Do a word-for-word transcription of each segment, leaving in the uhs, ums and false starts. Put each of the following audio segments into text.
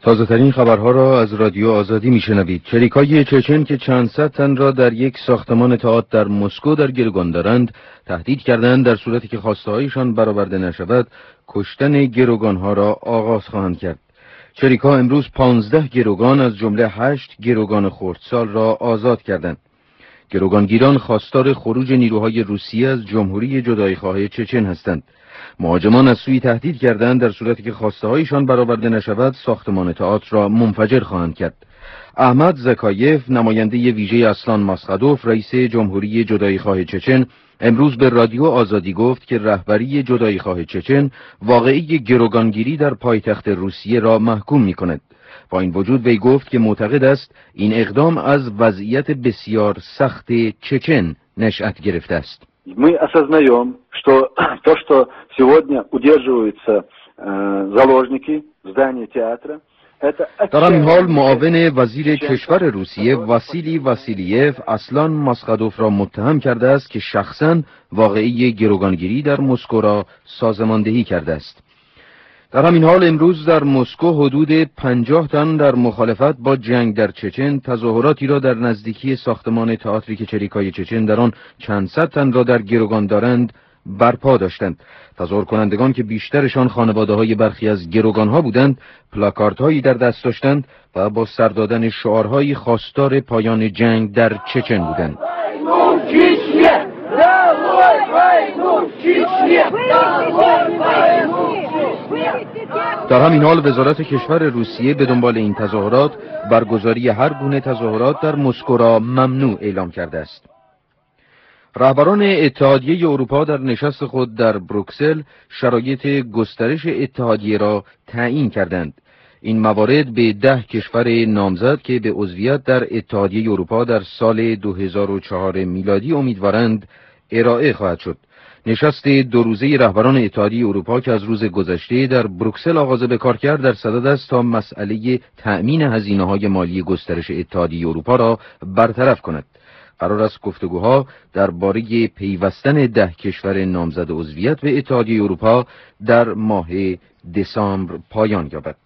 تازه ترین خبرها را از رادیو آزادی میشنوید. چریکای چچن که چند صد تن را در یک ساختمان تئاتر در مسکو در گروگان دارند، تهدید کردند در صورتی که خواسته‌هایشان برآورده نشود، کشتن گروگانها را آغاز خواهند کرد. چریکا امروز پانزده گروگان از جمله هشت گروگان خردسال را آزاد کردند. گروگانگیران خواستار خروج نیروهای روسیه از جمهوری جداییخواه چچن هستند. مهاجمان از سوی تهدید کردند در صورتی که خواسته‌هایشان برآورده نشود، ساختمان تئاتر را منفجر خواهند کرد. احمد زکایف، نماینده ویژه اسلان ماسخادوف، رئیس جمهوری جداییخواه چچن، امروز به رادیو آزادی گفت که رهبری جداییخواه چچن واقعی گروگانگیری در پایتخت روسیه را محکوم می‌کند. با این وجود وی گفت که معتقد است این اقدام از وضعیت بسیار سخت چچن نشأت گرفته است. Мы осознаем, что то, что сегодня удерживаются заложники здания театра. در این حال معاون وزیر کشور روسیه واسیلی واسیلیف اسلان ماسخادوف را متهم کرده است که شخصاً واقعی گروگانگیری در مسکو را سازماندهی کرده است. در همین حال امروز در مسکو حدود پنجاه تن در مخالفت با جنگ در چچن تظاهراتی را در نزدیکی ساختمان تئاتری که چریکای چچن در آن چند صد تن را در گروگان دارند برپا داشتند. تظاهر کنندگان که بیشترشان خانواده‌های برخی از گروگان‌ها بودند، پلاکاردهایی در دست داشتند و با سر دادن شعارهایی خواستار پایان جنگ در چچن بودند. در همین حال وزارت کشور روسیه به دنبال این تظاهرات برگزاری هر گونه تظاهرات در مسکو را ممنوع اعلام کرده است. رهبران اتحادیه اروپا در نشست خود در بروکسل شرایط گسترش اتحادیه را تعیین کردند. این موارد به ده کشور نامزد که به عضویت در اتحادیه اروپا در سال دو هزار و چهار میلادی امیدوارند ارائه خواهد شد. نشست دو روزه رهبران اتحادیه اروپا که از روز گذشته در بروکسل آغاز به کار کرد در صدد است تا مسئله تأمین هزینه‌های مالی گسترش اتحادیه اروپا را برطرف کند. قرار است گفتگوها درباره پیوستن ده کشور نامزد عضویت به اتحادیه اروپا در ماه دسامبر پایان یابد.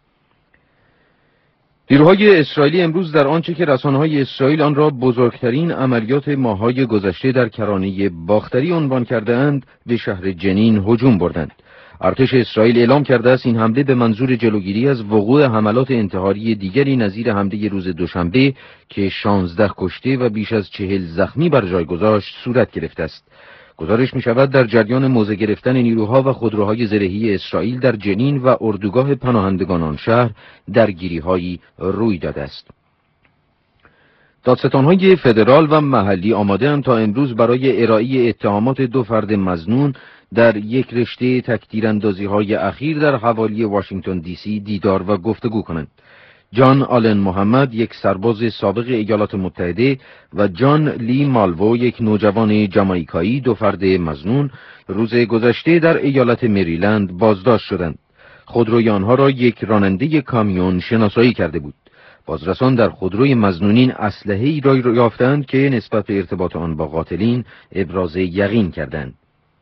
نیروهای اسرائیلی امروز در آنچه که رسانه‌های اسرائیل آن را بزرگترین عملیات ماه‌های گذشته در کرانه باختری عنوان کرده‌اند، به شهر جنین هجوم بردند. ارتش اسرائیل اعلام کرده است این حمله به منظور جلوگیری از وقوع حملات انتحاری دیگری نظیر حمله روز دوشنبه که شانزده کشته و بیش از چهل زخمی بر جای گذاشت صورت گرفته است. گزارش می شود در جریان موضع گرفتن نیروها و خودروهای زرهی اسرائیل در جنین و اردوگاه پناهندگان آن شهر درگیری‌هایی روی داده است. دادستان‌های فدرال و محلی آماده‌اند تا امروز برای ارائه اتهامات دو فرد مظنون در یک رشته تکدیراندازی‌های اخیر در حوالی واشنگتن دی سی دیدار و گفتگو کنند. جان آلن محمد، یک سرباز سابق ایالات متحده، و جان لی مالوو، یک نوجوان جامائیکایی، دو فرد مظنون، روز گذشته در ایالت مریلند بازداشت شدند. خودروی آنها را یک راننده کامیون شناسایی کرده بود. بازرسان در خودروی مظنونین اسلحه‌ای را یافتند که نسبت به ارتباط آن با قاتلین ابراز یقین کردند.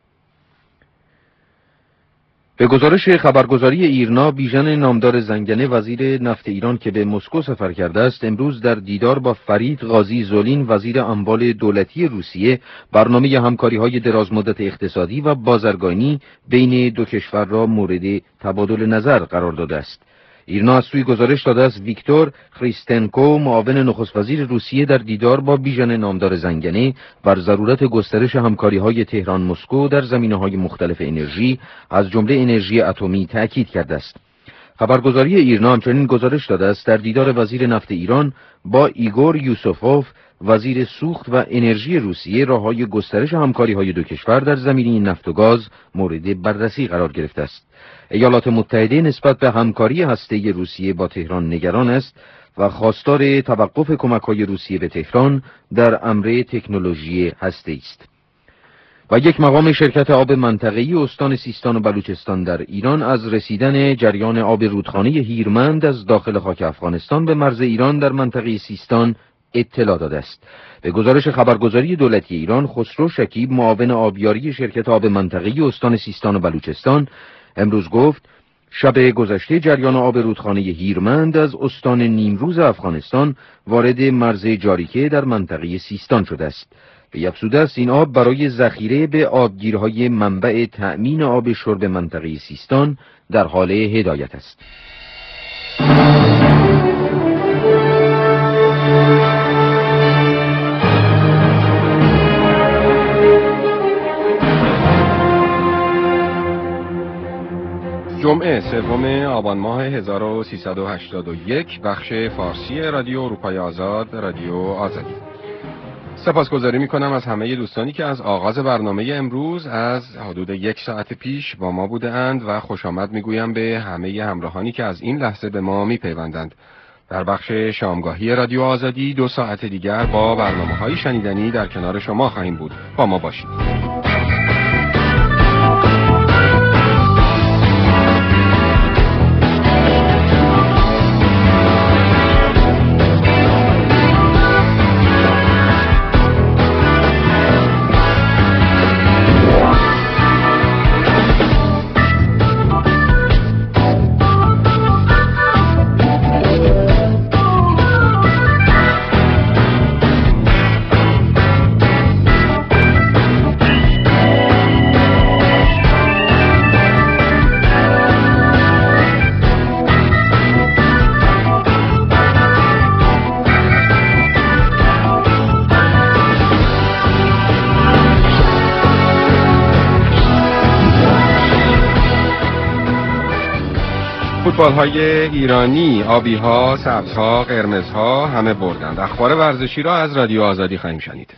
به گزارش خبرگزاری ایرنا، بیژن نامدار زنگنه، وزیر نفت ایران که به مسکو سفر کرده است، امروز در دیدار با فرید قاضی زولین، وزیر اموال دولتی روسیه، برنامه همکاری‌های درازمدت اقتصادی و بازرگانی بین دو کشور را مورد تبادل نظر قرار داده است. ایرنا از سوی گزارش داده است ویکتور خریستنکو، معاون نخست وزیر روسیه، در دیدار با بیژن نامدار زنگنه بر ضرورت گسترش همکاری‌های تهران مسکو در زمینه‌های مختلف انرژی از جمله انرژی اتمی تأکید کرده است. خبرگزاری ایرنا همچنین گزارش داده است در دیدار وزیر نفت ایران با ایگور یوسوفوف، وزیر سوخت و انرژی روسیه، راه‌های گسترش همکاری‌های دو کشور در زمینه نفت و گاز مورد بررسی قرار گرفته است. ایالات متحده نسبت به همکاری هسته‌ای روسیه با تهران نگران است و خواستار توقف کمک‌های روسیه به تهران در امر تکنولوژی هسته‌ای است. و یک مقام شرکت آب منطقه‌ای استان سیستان و بلوچستان در ایران از رسیدن جریان آب رودخانه هیرمند از داخل خاک افغانستان به مرز ایران در منطقه سیستان اطلاع داده است. به گزارش خبرگزاری دولتی ایران، خسرو شکیب، معاون آبیاری شرکت آب منطقه‌ای استان سیستان و بلوچستان، امروز گفت شب گذشته جریان آب رودخانه هیرمند از استان نیمروز افغانستان وارد مرز جاریکه در منطقه سیستان شده است. به افزوده است این آب برای ذخیره به آبگیرهای منبع تأمین آب شرب منطقه سیستان در حال هدایت است. جمعه سوم آبان ماه هزار و سیصد و هشتاد و یک، بخش فارسی رادیو اروپای آزاد، رادیو آزادی. سپاسگزاری میکنم از همه دوستانی که از آغاز برنامه امروز از حدود یک ساعت پیش با ما بوده اند و خوش آمد میگویم به همه همراهانی که از این لحظه به ما میپیوندند. در بخش شامگاهی رادیو آزادی دو ساعت دیگر با برنامه های شنیدنی در کنار شما خواهیم بود. با ما باشید. فوتبال‌های ایرانی، آبی‌ها، سبزها، قرمزها همه بردند. اخبار ورزشی را از رادیو آزادی خواهیم شنید.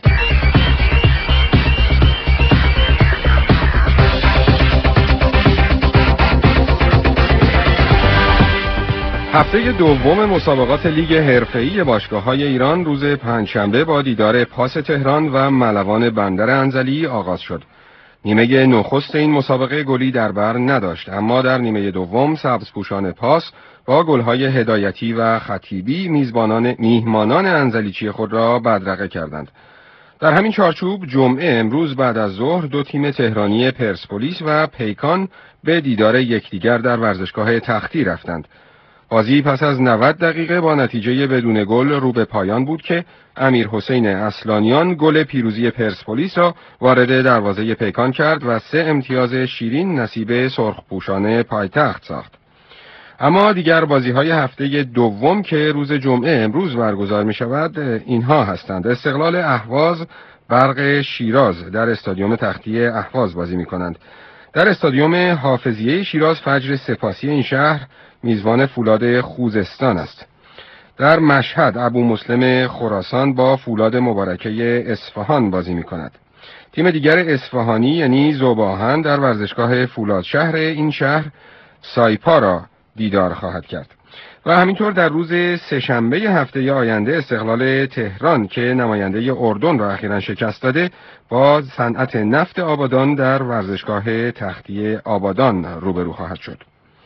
هفته دوم مسابقات لیگ حرفه‌ای باشگاه‌های ایران روز پنجشنبه با دیدار پاس تهران و ملوان بندر انزلی آغاز شد. نیمه نخست این مسابقه گلی در بر نداشت، اما در نیمه دوم سبزپوشان پاس با گل‌های هدایتی و خطیبی میزبانان میهمانان انزلیچی خود را بدرقه کردند. در همین چارچوب جمعه امروز بعد از ظهر دو تیم تهرانی پرسپولیس و پیکان به دیدار یکدیگر در ورزشگاه تختی رفتند. بازی پس از نود دقیقه با نتیجه بدون گل رو به پایان بود که امیر حسین اصلانیان گل پیروزی پرسپولیس را وارد دروازه پیکان کرد و سه امتیاز شیرین نصیب سرخپوشان پایتخت ساخت. اما دیگر بازی‌های هفته دوم که روز جمعه امروز برگزار می شود اینها هستند. استقلال اهواز برق شیراز در استادیوم تختی اهواز بازی می کنند. در استادیوم حافظیه شیراز فجر سپاسی این شهر میزبان فولاد خوزستان است. در مشهد ابو مسلم خراسان با فولاد مبارکه اصفهان بازی می کند. تیم دیگر اصفهانی یعنی ذوب‌آهن در ورزشگاه فولاد شهر این شهر سایپا را دیدار خواهد کرد. و همینطور در روز سه‌شنبه هفته آینده استقلال تهران که نماینده اردن را اخیراً شکست داده با صنعت نفت آبادان در ورزشگاه تختی آبادان روبرو خواهد شد.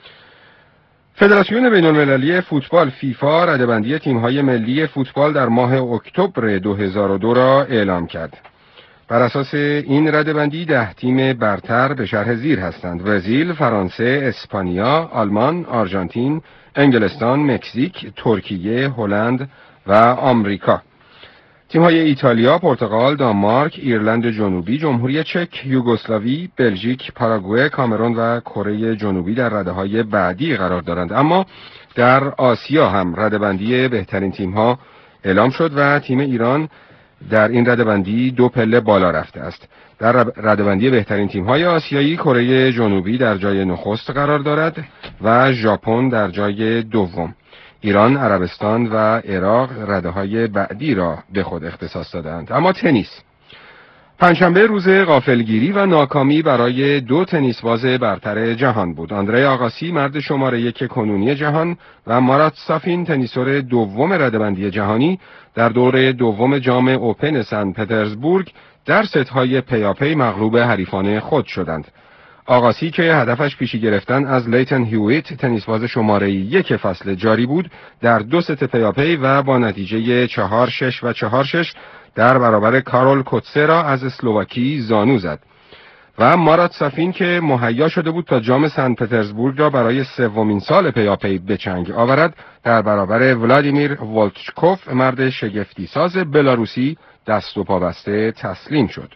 فدراسیون بین‌المللی فوتبال فیفا رده‌بندی تیم‌های ملی فوتبال در ماه اکتبر دو هزار و دو را اعلام کرد. بر اساس این رده‌بندی ده تیم برتر به شرح زیر هستند: برزیل، فرانسه، اسپانیا، آلمان، آرژانتین، انگلستان، مکزیک، ترکیه، هلند و آمریکا. تیم‌های ایتالیا، پرتغال، دانمارک، ایرلند جنوبی، جمهوری چک، یوگسلاوی، بلژیک، پاراگوئه، کامرون و کره جنوبی در رده‌های بعدی قرار دارند. اما در آسیا هم رده‌بندی بهترین تیم‌ها اعلام شد و تیم ایران در این رده‌بندی دو پله بالا رفته است. در رده‌بندی بهترین تیم‌های آسیایی کره جنوبی در جای نخست قرار دارد و ژاپن در جای دوم. ایران، عربستان و عراق رده‌های بعدی را به خود اختصاص دادند. اما تنیس. پنجشنبه روز غافلگیری و ناکامی برای دو تنیسباز برتر جهان بود. آندره آگاسی مرد شماره یک کنونی جهان و مارات سافین تنیسور دوم رده‌بندی جهانی در دور دوم جام اوپن سن پترزبورگ در ست‌های پیاپی مغلوب حریفان خود شدند. آقاسی که هدفش پیشی گرفتن از لیتن هیویت تنیسباز شماره یک فصل جاری بود در دو ست پیاپی و با نتیجه چهار شش و چهار شش در برابر کارول کوتسرا از اسلواکی زانو زد. و مارات سافین که مهیا شده بود تا جام سن پترزبورگ را برای سومین سال پیاپی به چنگ آورد، در برابر ولادیمیر ولچکوف مرد شگفتی ساز بلاروسی دست و پا بسته تسلیم شد.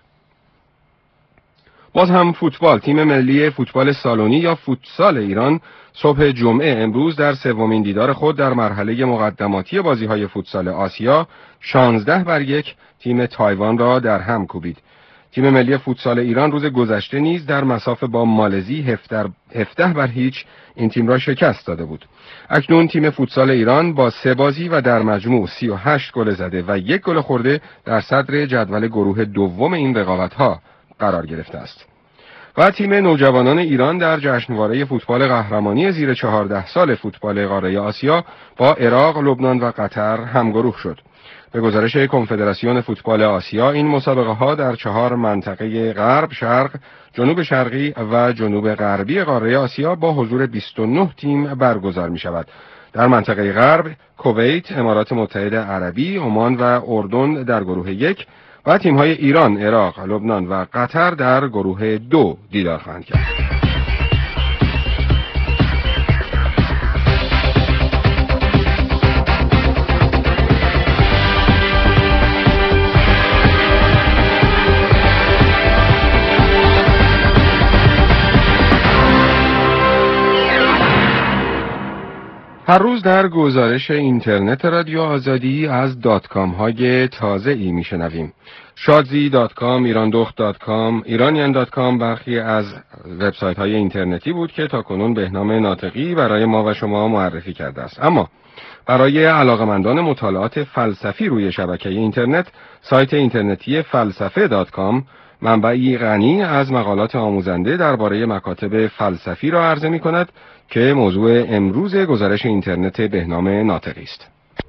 باز هم فوتبال. تیم ملی فوتبال سالونی یا فوتسال ایران صبح جمعه امروز در سومین دیدار خود در مرحله مقدماتی بازی‌های فوتسال آسیا شانزده بر یک تیم تایوان را در هم کوبید. تیم ملی فوتسال ایران روز گذشته نیز در مساف با مالزی هفده بر هیچ این تیم را شکست داده بود. اکنون تیم فوتسال ایران با سه بازی و در مجموع سی و هشت گل زده و یک گل خورده در صدر جدول گروه دوم این رقابت‌ها قرار گرفته است. و تیم نوجوانان ایران در جشنواره فوتبال قهرمانی زیر چهارده سال فوتبال قاره آسیا با عراق، لبنان و قطر همگروه شد. به گزارش کنفدراسیون فوتبال آسیا این مسابقه ها در چهار منطقه غرب، شرق، جنوب شرقی و جنوب غربی قاره آسیا با حضور بیست و نه تیم برگزار می شود. در منطقه غرب کویت، امارات متحده عربی، عمان و اردن در گروه یک و تیم‌های ایران، عراق، لبنان و قطر در گروه دو دیدار خواهند کرد. هر روز در گزارش اینترنت رادیو آزادی از دات کام های تازه ای می شنویم. شادزی دات کام، ایراندخت دات کام، ایرانیان دات کام برخی از وبسایت های اینترنتی بود که تاکنون بهنام ناطقی برای ما و شما معرفی کرده است. اما برای علاقمندان مطالعات فلسفی روی شبکه اینترنت، سایت اینترنتی فلسفه دات کام منبعی غنی از مقالات آموزنده درباره مکاتب فلسفی را عرضه می کند که موضوع امروز گزارش اینترنت بهنام ناطقی است.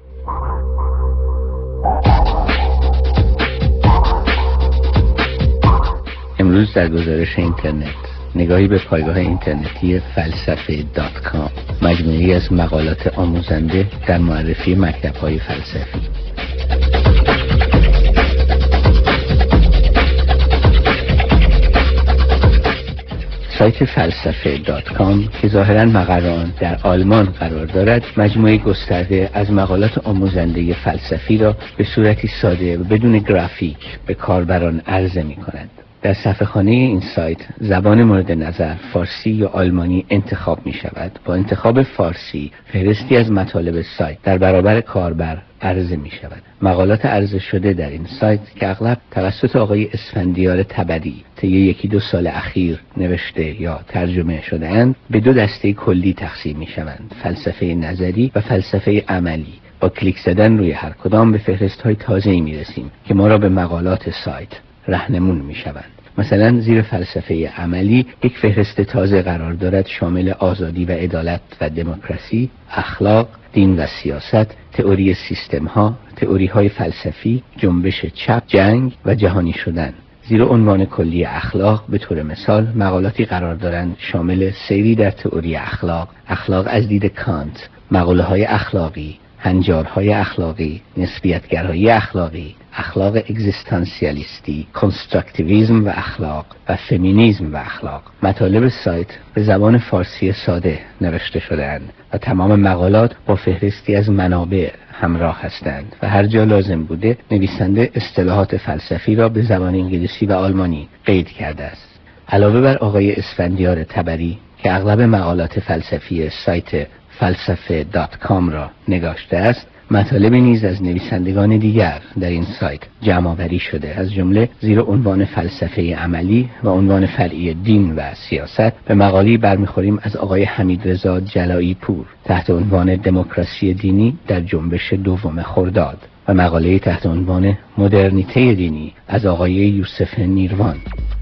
امروز در گزارش اینترنت نگاهی به پایگاه اینترنتی فلسفه دات کام، مجموعه‌ای از مقالات آموزنده در معرفی مکتب‌های فلسفی. سایت فلسفه دات کام که ظاهراً مقر آن در آلمان قرار دارد، مجموعه گسترده از مقالات آموزنده فلسفی را به صورتی ساده و بدون گرافیک به کاربران عرضه می‌کند. در صفحه‌خانه این سایت زبان مورد نظر فارسی یا آلمانی انتخاب می شود. با انتخاب فارسی فهرستی از مطالب سایت در برابر کاربر عرضه می شود. مقالات عرضه شده در این سایت که اغلب توسط آقای اسفندیار تبری طی یکی دو سال اخیر نوشته یا ترجمه شده اند، به دو دسته کلی تقسیم می شوند: فلسفه نظری و فلسفه عملی. با کلیک زدن روی هر کدام به فهرست‌های تازه‌ای می رسیم که ما را به مقالات سایت راهنمون می شوند. مثلا زیر فلسفه عملی یک فهرست تازه قرار دارد شامل آزادی و عدالت و دموکراسی، اخلاق، دین و سیاست، تئوری سیستم ها، تئوری های فلسفی، جنبش چپ، جنگ و جهانی شدن. زیر عنوان کلی اخلاق به طور مثال مقالاتی قرار دارند شامل سیری در تئوری اخلاق، اخلاق از دید کانت، مقوله های اخلاقی، هنجارهای اخلاقی، نسبیتگرایی اخلاقی، اخلاق اگزیستانسیالیستی، کنستراکتیویسم و اخلاق و فمینیسم و اخلاق. مطالب سایت به زبان فارسی ساده نوشته شده‌اند و تمام مقالات با فهرستی از منابع همراه هستند و هر جا لازم بوده نویسنده اصطلاحات فلسفی را به زبان انگلیسی و آلمانی قید کرده است. علاوه بر آقای اسفندیار تبری که اغلب مقالات فلسفی سایت فلسفه دات کام را نگاشته است، مطالبی نیز از نویسندگان دیگر در این سایت جمع آوری شده، از جمله زیر عنوان فلسفه عملی و عنوان فرعی دین و سیاست به مقالی برمیخوریم از آقای حمیدرضا جلایی پور تحت عنوان دموکراسی دینی در جنبش دوم خرداد و مقاله تحت عنوان مدرنیته دینی از آقای یوسف نیروان.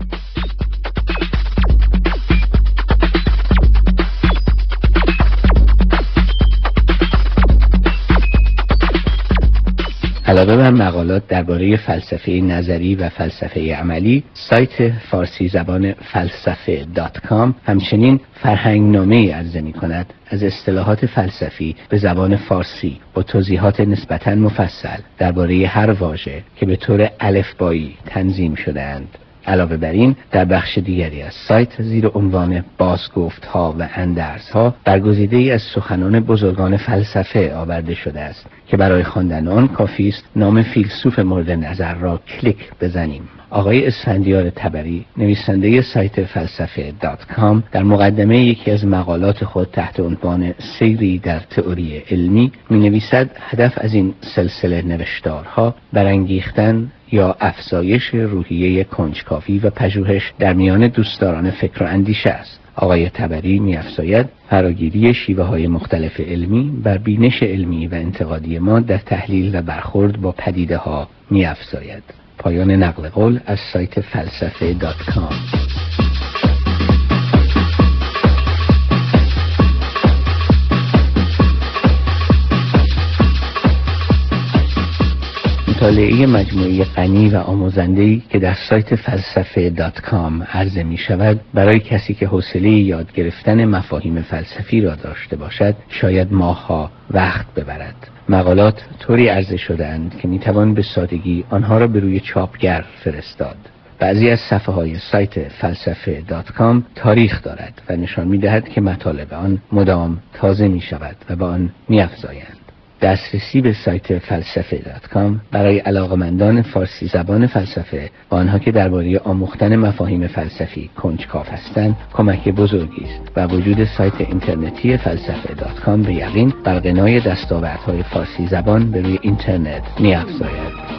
علاوه بر مقالات درباره فلسفه نظری و فلسفه عملی، سایت فارسی زبان فلسفه دات کام همچنین فرهنگنامه‌ای عرضه می‌کند از اصطلاحات فلسفی به زبان فارسی با توضیحات نسبتاً مفصل درباره هر واژه که به طور الفبایی تنظیم شده‌اند. علاوه بر این در بخش دیگری از سایت زیر عنوان بازگفت‌ها و اندرزها برگزیده‌ای از سخنان بزرگان فلسفه آورده شده است که برای خواندن آن کافی است نام فیلسوف مورد نظر را کلیک بزنیم. آقای اسفندیار طبری نویسنده سایت فلسفه دات کام در مقدمه یکی از مقالات خود تحت عنوان سیری در تئوری علمی می نویسد هدف از این سلسله نوشتارها برانگیختن یا افزایش روحیه کنجکاوی و پژوهش در میان دوستداران فکر و اندیشه است. آقای طبری می افزاید فراگیری شیوه های مختلف علمی بر بینش علمی و انتقادی ما در تحلیل و برخورد با پدیده ها می افزاید. پایان نقل قول از سایت فلسفه دات کام. مطالعه مجموعه غنی و آموزنده‌ای که در سایت فلسفه دات کام عرضه می شود برای کسی که حوصله یاد گرفتن مفاهیم فلسفی را داشته باشد شاید ماه‌ها وقت ببرد. مقالات طوری عرضه شده‌اند که می توان به سادگی آنها را به روی چاپگر فرستاد. بعضی از صفحه های سایت فلسفه دات کام تاریخ دارد و نشان می دهد که مطالب آن مدام تازه می شود و به آن می افزایند. دسترسی به سایت فلسفه دات کام برای علاقمندان فارسی زبان فلسفه و آنها که درباره آموختن مفاهیم فلسفی کنجکاو هستند کمک بزرگی است و وجود سایت اینترنتی فلسفه دات کام به یقین بر غنای دستاوردهای فارسی زبان به روی اینترنت می‌افزاید.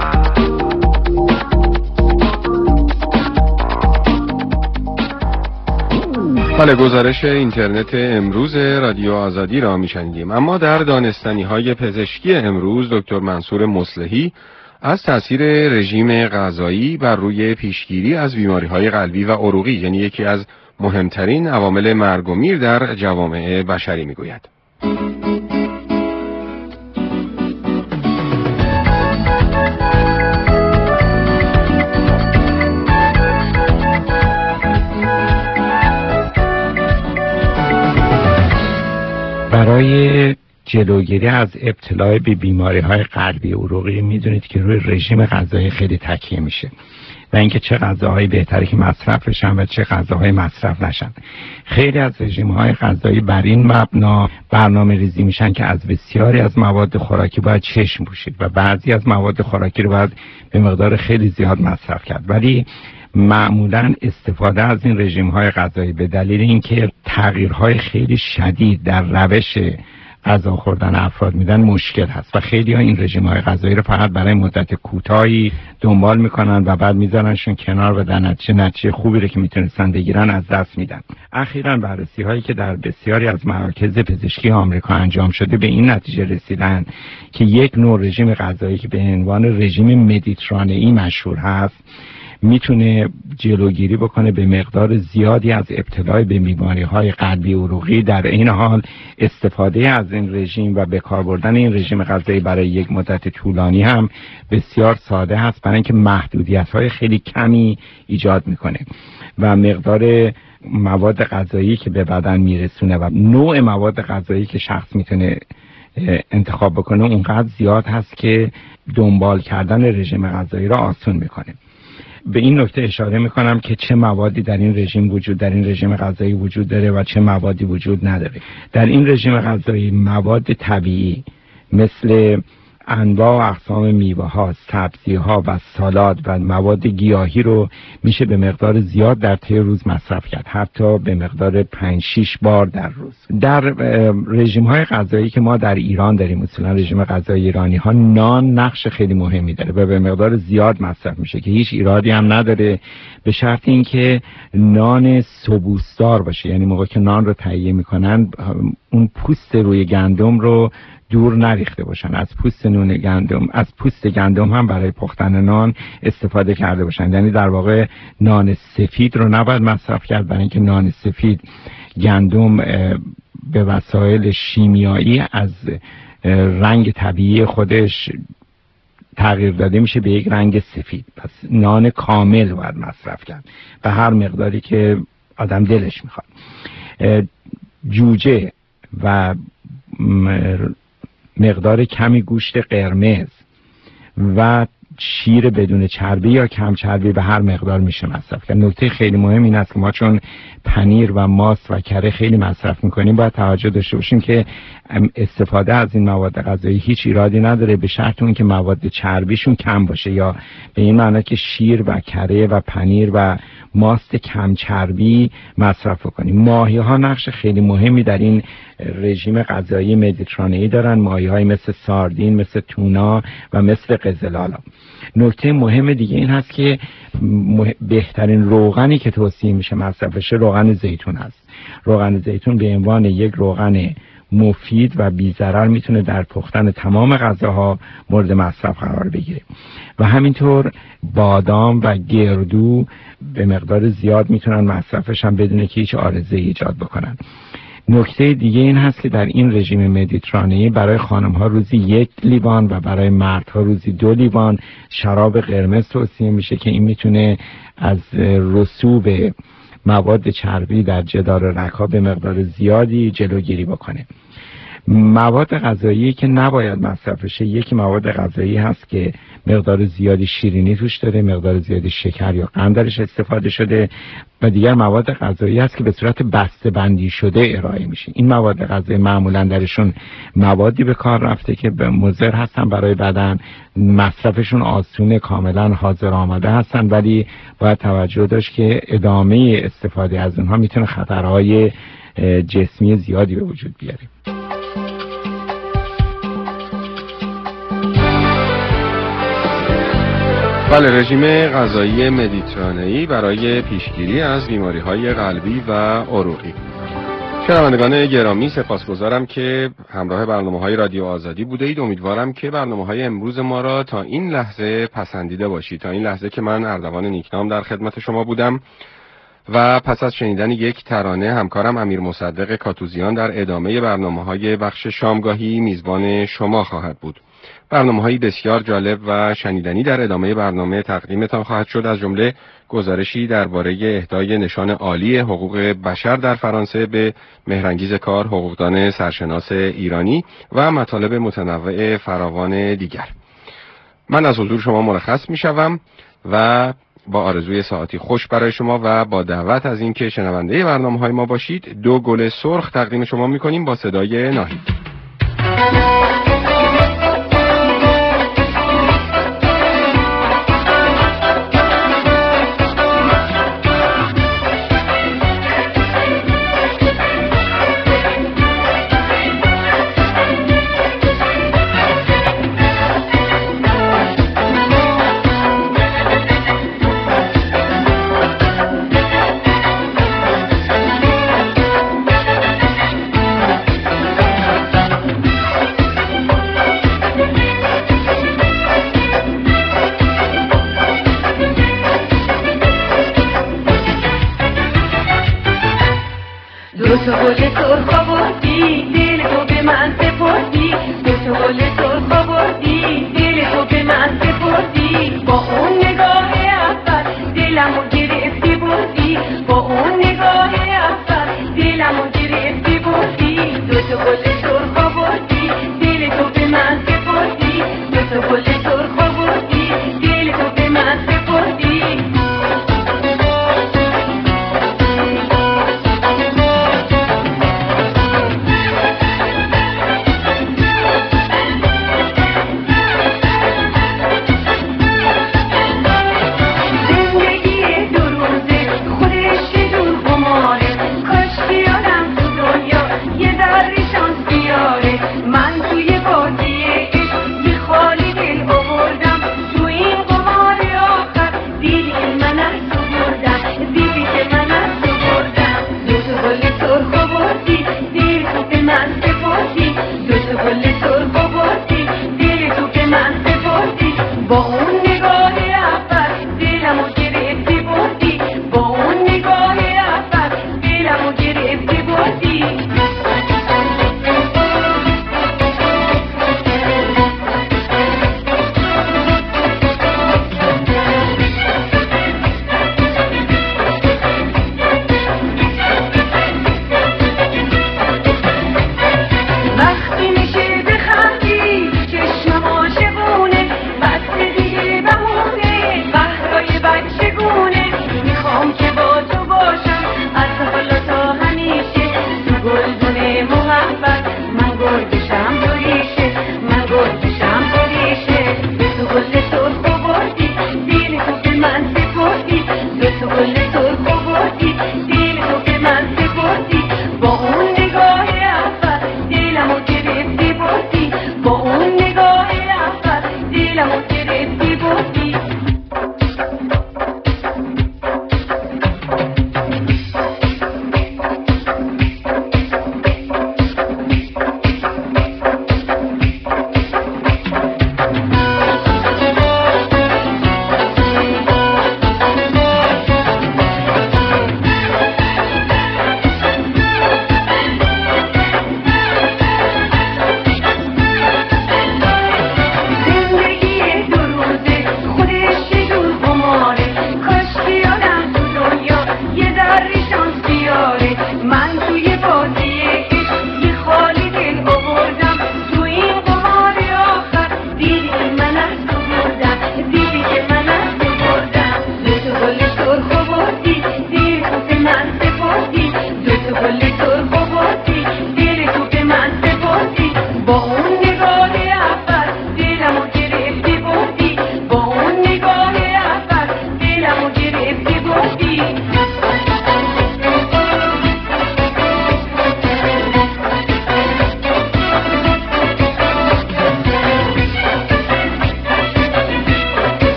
بله، گزارش اینترنت امروز رادیو آزادی را میشنیدیم. اما در دانستنی های پزشکی امروز دکتر منصور مصلحی از تاثیر رژیم غذایی بر روی پیشگیری از بیماری های قلبی و عروقی، یعنی یکی از مهمترین عوامل مرگ و میر در جوامع بشری میگوید. برای جلوگیری از ابتلا به بیماری‌های قلبی و عروقی میدونید که روی رژیم غذایی خیلی تکیه میشه و اینکه چه غذاهایی بهتره که مصرف بشن و چه غذاهایی مصرف نشن. خیلی از رژیم‌های غذایی بر این مبنا برنامه‌ریزی میشن که از بسیاری از مواد خوراکی باید چشم پوشید و بعضی از مواد خوراکی رو باید به مقدار خیلی زیاد مصرف کرد، ولی معمولا استفاده از این رژیم‌های غذایی به دلیل اینکه تغییرهای خیلی شدید در روش غذا خوردن افراد میدن مشکل هست و خیلی ها این رژیم‌های غذایی رو فقط برای مدت کوتاهی دنبال میکنن و بعد میذارنشون کنار و در نتیجه نتیجه خوبی رو که میتونستن بگیرن از دست میدن. اخیراً بررسی هایی که در بسیاری از مراکز پزشکی آمریکا انجام شده به این نتیجه رسیدن که یک نوع رژیم غذایی که به عنوان رژیم مدیترانه‌ای مشهور هست میتونه جلوگیری بکنه به مقدار زیادی از ابتلا به بیماری‌های قلبی و عروقی. در این حال استفاده از این رژیم و به کار بردن این رژیم غذایی برای یک مدت طولانی هم بسیار ساده هست، برای اینکه محدودیت‌های خیلی کمی ایجاد میکنه و مقدار مواد غذایی که به بدن میرسونه و نوع مواد غذایی که شخص میتونه انتخاب بکنه اونقدر زیاد هست که دنبال کردن رژیم غذایی را آسون میکنه. به این نکته اشاره میکنم که چه موادی در این رژیم وجود در این رژیم غذایی وجود داره و چه موادی وجود نداره. در این رژیم غذایی مواد طبیعی مثل انواع و اقسام میوه ها، سبزی ها و سالاد و مواد گیاهی رو میشه به مقدار زیاد در طی روز مصرف کرد، حتی به مقدار پنج شش بار در روز. در رژیم های غذایی که ما در ایران داریم، مثلا رژیم غذایی ایرانی ها، نان نقش خیلی مهمی داره و به مقدار زیاد مصرف میشه که هیچ ایرادی هم نداره، به شرط اینکه نان سبوسدار باشه. یعنی موقع که نان رو تهیه میکنن اون پوست روی گندم رو دور نریخته باشن، از پوست نون گندم از پوست گندم هم برای پختن نان استفاده کرده باشن. یعنی در واقع نان سفید رو نباید مصرف کرد، برای اینکه نان سفید گندم به وسایل شیمیایی از رنگ طبیعی خودش تغییر داده میشه به یک رنگ سفید. پس نان کامل باید مصرف کرد به هر مقداری که آدم دلش میخواد. جوجه و مقدار کمی گوشت قرمز و شیر بدون چربی یا کم چربی به هر مقدار میشه مصرف کرد. نکته خیلی مهم این است که ما چون پنیر و ماست و کره خیلی مصرف میکنیم باید توجه داشته باشیم که استفاده از این مواد غذایی هیچ ایرادی نداره به شرط اون که مواد چربیشون کم باشه، یا به این معنی که شیر و کره و پنیر و ماست کم چربی مصرف کنیم. ماهی ها نقش خیلی مهمی در این رژیم غذایی مدیترانه‌ای دارن، ماهی های مثل ساردین، مثل تونا و مثل قزلالا. نکته مهم دیگه این هست که بهترین روغنی که توصیه میشه مصرفش روغن زیتون است. روغن زیتون به عنوان یک روغن مفید و بی‌ضرر میتونه در پختن تمام غذاها مورد مصرف قرار بگیره و همینطور بادام و گردو به مقدار زیاد میتونن مصرفش هم بدون که هیچ عارضه‌ای ایجاد بکنن. نکته دیگه این هست که در این رژیم مدیترانه‌ای برای خانم‌ها روزی یک لیوان و برای مردها روزی دو لیوان شراب قرمز توصیه میشه که این میتونه از رسوب مواد چربی در جدار رگ‌ها به مقدار زیادی جلوگیری بکنه. مواد غذایی که نباید مصرف بشه، یکی مواد غذایی هست که مقدار زیادی شیرینی توش داره، مقدار زیادی شکر یا قند درش استفاده شده، و دیگر مواد غذایی هست که به صورت بسته بندی شده ارائه میشه. این مواد غذایی معمولا درشون موادی به کار رفته که مضر هستن برای بدن، مصرفشون آسونه، کاملا حاضر آماده هستن، ولی باید توجه داشت که ادامه استفاده از اونها میتونه خطرهای جسمی زیادی به وجود بیاره. بله، رژیم غذایی مدیترانه‌ای برای پیشگیری از بیماری‌های قلبی و عروقی. شنوندگان گرامی، سپاسگزارم که همراه برنامه‌های رادیو آزادی بوده اید. امیدوارم که برنامه‌های امروز ما را تا این لحظه پسندیده باشید، تا این لحظه که من اردوان نیکنام در خدمت شما بودم و پس از شنیدن یک ترانه همکارم امیر مصدق کاتوزیان در ادامه برنامه‌های بخش شامگاهی میزبان شما خواهد بود. برنامه‌های بسیار جالب و شنیدنی در ادامه برنامه تقدیمتان خواهد شد، از جمله گزارشی درباره اهدای نشان عالی حقوق بشر در فرانسه به مهرانگیز کار، حقوقدان سرشناس ایرانی و مطالب متنوع فراوان دیگر. من از حضور شما مرخص می‌شوم و با آرزوی ساعتی خوش برای شما و با دعوت از اینکه شنونده برنامه‌های ما باشید، دو گل سرخ تقدیم شما می‌کنیم با صدای ناهید. زندگی دو روزه خودش دور خمار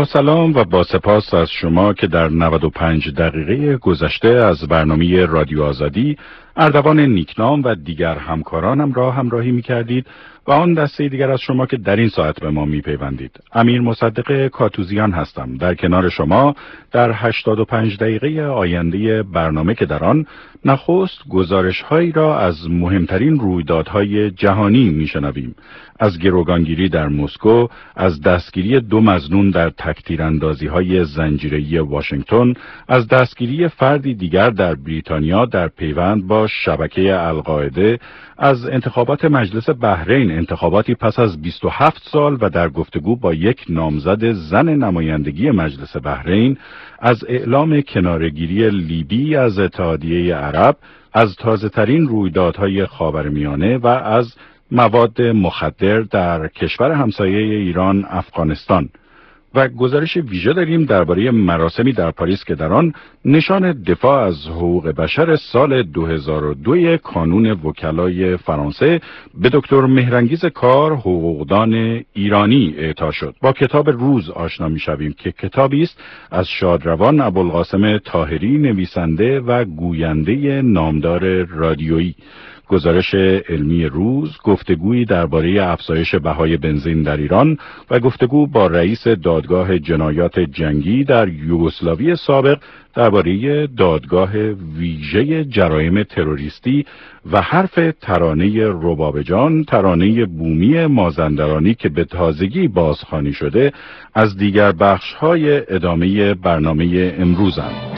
با سلام و با سپاس از شما که در نود و پنج دقیقه گذشته از برنامه رادیو آزادی اردوان نیکنام و دیگر همکارانم را همراهی می کردید و آن دسته دیگر از شما که در این ساعت به ما می پیوندید. امیر مصدق کاتوزیان هستم در کنار شما در هشتاد و پنج دقیقه آینده برنامه که در آن نخست گزارش هایی را از مهمترین رویدادهای جهانی می شنویم. از گروگانگیری در مسکو، از دستگیری دو مظنون در تکتیراندازی های زنجیره‌ای واشنگتن، از دستگیری فردی دیگر در بریتانیا در پیوند با شبکه القاعده، از انتخابات مجلس بحرین، انتخاباتی پس از بیست و هفت سال و در گفتگو با یک نامزد زن نمایندگی مجلس بحرین، از اعلام کناره‌گیری لیبی از اتحادیه عرب، از تازه‌ترین رویدادهای خاورمیانه و از مواد مخدر در کشور همسایه ایران افغانستان. و گزارش ویژه داریم درباره مراسمی در پاریس که در آن نشان دفاع از حقوق بشر سال دو هزار و دو کانون وکلای فرانسه به دکتر مهرانگیز کار، حقوقدان ایرانی اعطا شد. با کتاب روز آشنا می‌شویم که کتابی است از شادروان ابوالقاسم طاهری، نویسنده و گوینده نامدار رادیویی. گزارش علمی روز، گفتگویی درباره افزایش بهای بنزین در ایران و گفتگو با رئیس دادگاه جنایات جنگی در یوگسلاوی سابق درباره دادگاه ویژه جرایم تروریستی و حرف ترانه رباب جان، ترانه بومی مازندرانی که به تازگی بازخوانی شده، از دیگر بخش‌های ادامه برنامه امروزند.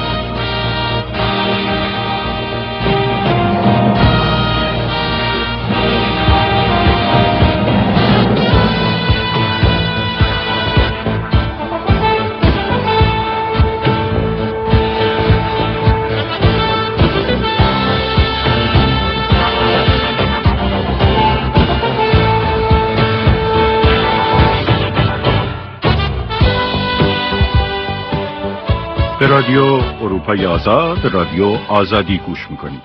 به رادیو اروپای آزاد، رادیو آزادی گوش میکنید.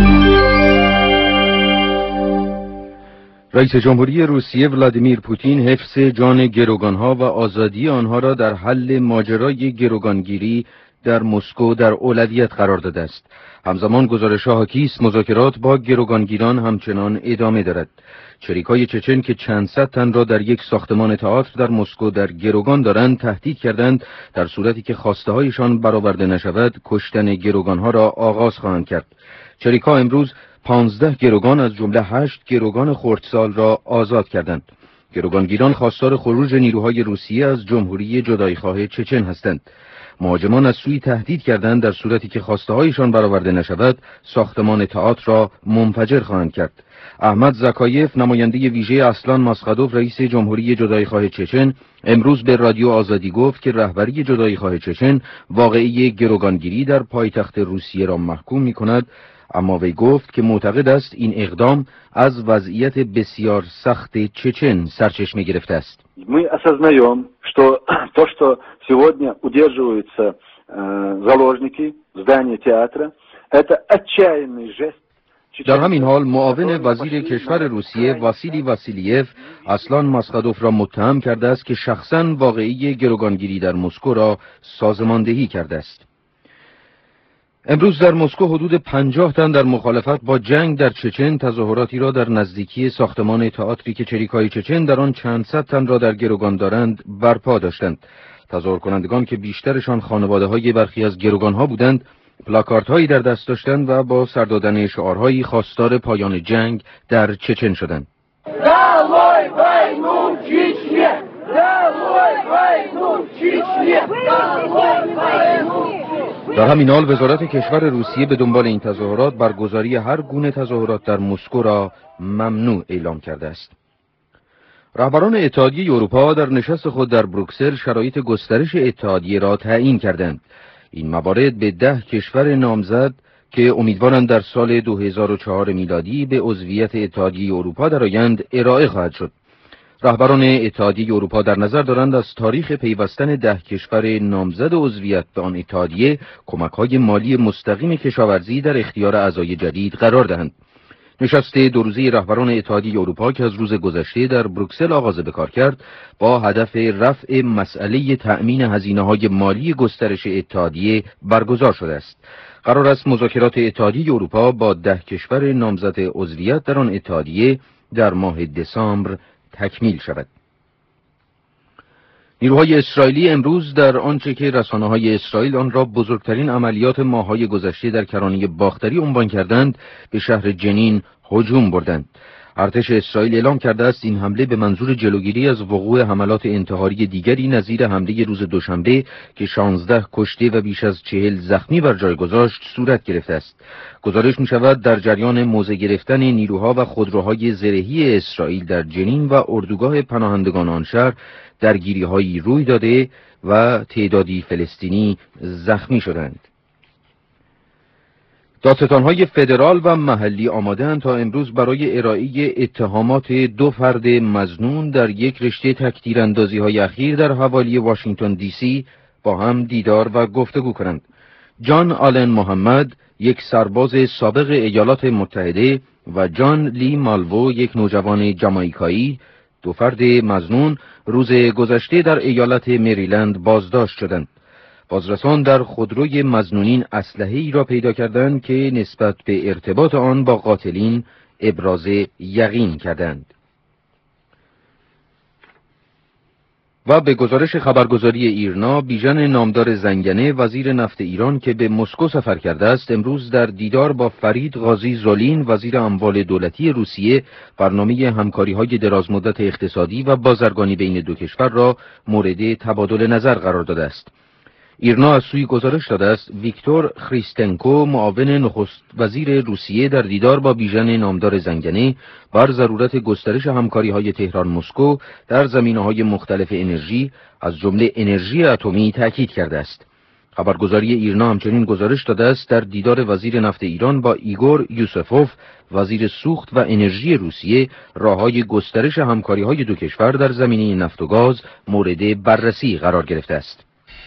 رئیس جمهوری روسیه ولادیمیر پوتین حفظ جان گروگانها و آزادی آنها را در حل ماجرای گروگانگیری در مسکو در اولویت قرار داده است. همزمان گزارش‌ها حاکی است مذاکرات با گروگانگیران همچنان ادامه دارد. چریکای چچن که چند صد تن را در یک ساختمان تئاتر در مسکو در گروگان دارند تهدید کردند در صورتی که خواسته‌هایشان برآورده نشود کشتن گروگانها را آغاز خواهند کرد. چریکا امروز پانزده گروگان از جمله هشت گروگان خردسال را آزاد کردند. گروگانگیران خواستار خروج نیروهای روسیه از جمهوری جدایی‌خواه چچن هستند. مهاجمان از سوی تهدید کردند در صورتی که خواسته‌هایشان برآورده نشود ساختمان تئاتر را منفجر خواهند کرد. احمد زاکایف نماینده ویژه اسلان ماسخادوف رئیس جمهوری جدایی‌خواه چچن امروز به رادیو آزادی گفت که رهبری جدایی‌خواه چچن واقعی گروگانگیری در پایتخت روسیه را محکوم می‌کند، اما وی گفت که معتقد است این اقدام از وضعیت بسیار سخت چچن سرچشمه گرفته است. Мы осознаем, что то, что сегодня удерживаются э, заложники в здании театра, это отчаянный жест. در همین حال معاون وزیر کشور روسیه واسیلی واسیلیف اسلان ماسخادوف را متهم کرده است که شخصاً واقعی گروگانگیری در مسکو را سازماندهی کرده است. امروز در مسکو حدود پنجاه تن در مخالفت با جنگ در چچن تظاهراتی را در نزدیکی ساختمان تئاتری که چریکای چچن در آن چند صد تن را در گروگان دارند برپا داشتند. تظاهر کنندگان که بیشترشان خانواده‌های برخی از گروگان‌ها بودند، پلاکاردهایی در دست داشتند و با سر دادن شعارهایی خواستار پایان جنگ در چچن شدند. Долой войну в Чечне! Долой войну в Чечне! Долой войну! در همین حال وزارت کشور روسیه به دنبال این تظاهرات برگزاری هر گونه تظاهرات در مسکو را ممنوع اعلام کرده است. رهبران اتحادیه اروپا در نشست خود در بروکسل شرایط گسترش اتحادیه را تعیین کردند. این موارد به ده کشور نامزد که امیدوارند در سال دو هزار و چهار میلادی به عضویت اتحادیه اروپا درآیند ارائه خواهد شد. رهبران اتحادیه اروپا در نظر دارند از تاریخ پیوستن ده کشور نامزد عضویت به آن اتحادیه کمک‌های مالی مستقیم کشاورزی در اختیار اعضای جدید قرار دهند. نشست دو روزه رهبران اتحادیه اروپا که از روز گذشته در بروکسل آغاز به کار کرد، با هدف رفع مسئله تأمین هزینه‌های مالی گسترش اتحادیه برگزار شده است. قرار است مذاکرات اتحادیه اروپا با ده کشور نامزد عضویت در آن اتحادیه در ماه دسامبر تکمیل شود. نیروهای اسرائیلی امروز در آنچه که رسانه‌های اسرائیل آن را بزرگترین عملیات ماه‌های گذشته در کرانه باختری عنوان کردند، به شهر جنین هجوم بردند. ارتش اسرائیل اعلام کرده است این حمله به منظور جلوگیری از وقوع حملات انتحاری دیگری نظیر حمله روز دوشنبه که شانزده کشته و بیش از چهل زخمی بر جای گذاشت صورت گرفته است. گزارش می شود در جریان موضع گرفتن نیروها و خودروهای زرهی اسرائیل در جنین و اردوگاه پناهندگان آن شهر درگیری‌هایی روی داده و تعدادی فلسطینی زخمی شدند. دادستان‌های فدرال و محلی آماده‌اند تا امروز برای ارائه اتهامات دو فرد مظنون در یک رشته تکدیراندازی‌های اخیر در حوالی واشنگتن دی سی با هم دیدار و گفتگو کنند. جان آلن محمد، یک سرباز سابق ایالات متحده، و جان لی مالوو، یک نوجوان جامائیکایی، دو فرد مظنون روز گذشته در ایالت مریلند بازداشت شدند. بازرسان در خودروی مظنونین اسلحه‌ای را پیدا کردند که نسبت به ارتباط آن با قاتلین ابراز یقین کردند. و به گزارش خبرگزاری ایرنا، بیژن نامدار زنگنه، وزیر نفت ایران که به مسکو سفر کرده است، امروز در دیدار با فرید غازی زولین، وزیر اموال دولتی روسیه، برنامه همکاری‌های درازمدت اقتصادی و بازرگانی بین دو کشور را مورد تبادل نظر قرار داده است. ایرنا از سوی گزارش داده است ویکتور خریستنکو، معاون نخست وزیر روسیه، در دیدار با بیژن نامدار زنگنه بر ضرورت گسترش همکاری‌های تهران مسکو در زمینه‌های مختلف انرژی از جمله انرژی اتمی تاکید کرده است. خبرگزاری ایرنا همچنین گزارش داده است در دیدار وزیر نفت ایران با ایگور یوسفوف، وزیر سوخت و انرژی روسیه، راه‌های گسترش همکاری‌های دو کشور در زمینه نفت و گاز مورد بررسی قرار گرفته است.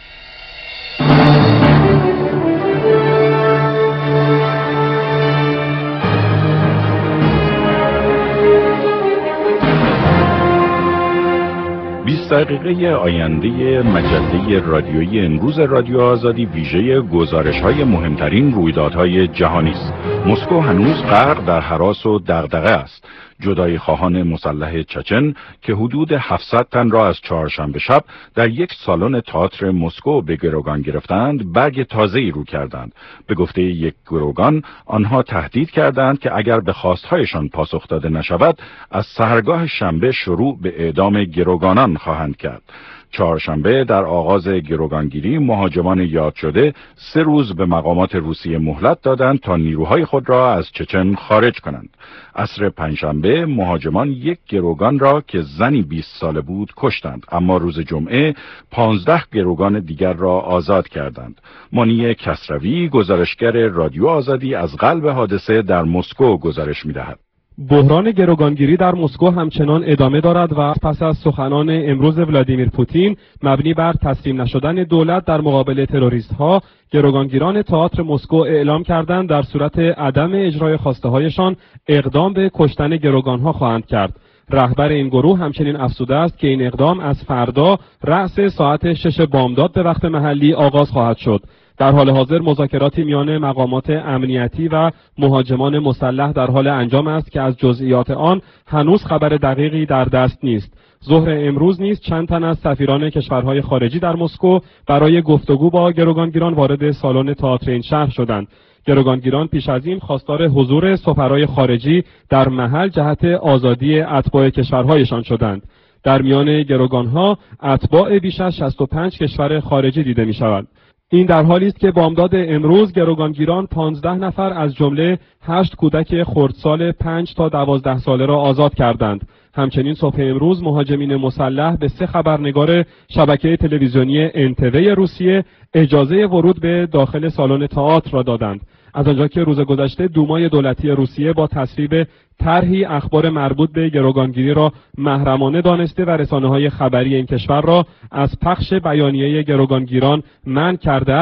بیست دقیقه آینده مجله رادیویی امروز رادیو آزادی ویژه گزارش‌های مهمترین رویدادهای جهانی است. مسکو هنوز غرق در هراس و دغدغه است. جدایی خواهان مسلح چچن که حدود هفتصد تن را از چهارشنبه شب در یک سالن تئاتر مسکو به گروگان گرفتند، برگ تازه‌ای رو کردند. به گفته یک گروگان، آنها تهدید کردند که اگر به خواستهایشان پاسخ داده نشود، از سحرگاه شنبه شروع به اعدام گروگانان خواهند کرد. چهارشنبه در آغاز گروگانگیری مهاجمان یاد شده سه روز به مقامات روسیه مهلت دادند تا نیروهای خود را از چچن خارج کنند. عصر پنجشنبه مهاجمان یک گروگان را که زنی بیست ساله بود کشتند، اما روز جمعه پانزده گروگان دیگر را آزاد کردند. مانی کسروی، گزارشگر رادیو آزادی، از قلب حادثه در مسکو گزارش می‌دهد. بحران گروگانگیری در مسکو همچنان ادامه دارد و پس از سخنان امروز ولادیمیر پوتین مبنی بر تسلیم نشدن دولت در مقابل تروریست‌ها، گروگانگیران تئاتر مسکو اعلام کردند در صورت عدم اجرای خواسته‌هایشان اقدام به کشتن گروگان‌ها خواهند کرد. رهبر این گروه همچنین افزوده است که این اقدام از فردا رأس ساعت شش بامداد به وقت محلی آغاز خواهد شد. در حال حاضر مذاکراتی میان مقامات امنیتی و مهاجمان مسلح در حال انجام است که از جزئیات آن هنوز خبر دقیقی در دست نیست. ظهر امروز نیز چند تن از سفیران کشورهای خارجی در مسکو برای گفتگو با گروگانگیران وارد سالن تئاتر این شهر شدند. گروگانگیران پیش از این خواستار حضور سفرای خارجی در محل جهت آزادی اتباع کشورهایشان شدند. در میان گروگانها اتباع بیش از شصت و پنج کشور خارجی دیده می‌شوند. این در حالی است که بامداد امروز گروگانگیران پانزده نفر از جمله هشت کودک خردسال پنج تا دوازده ساله را آزاد کردند. همچنین صبح امروز مهاجمین مسلح به سه خبرنگار شبکه تلویزیونی انتوی روسیه اجازه ورود به داخل سالن تئاتر را دادند، از آنجا که روز گذشته دومای دولتی روسیه با تصویب طرحی اخبار مربوط به گروگانگیری را محرمانه دانسته و رسانه‌های خبری این کشور را از پخش بیانیه گروگانگیران منع کرده است.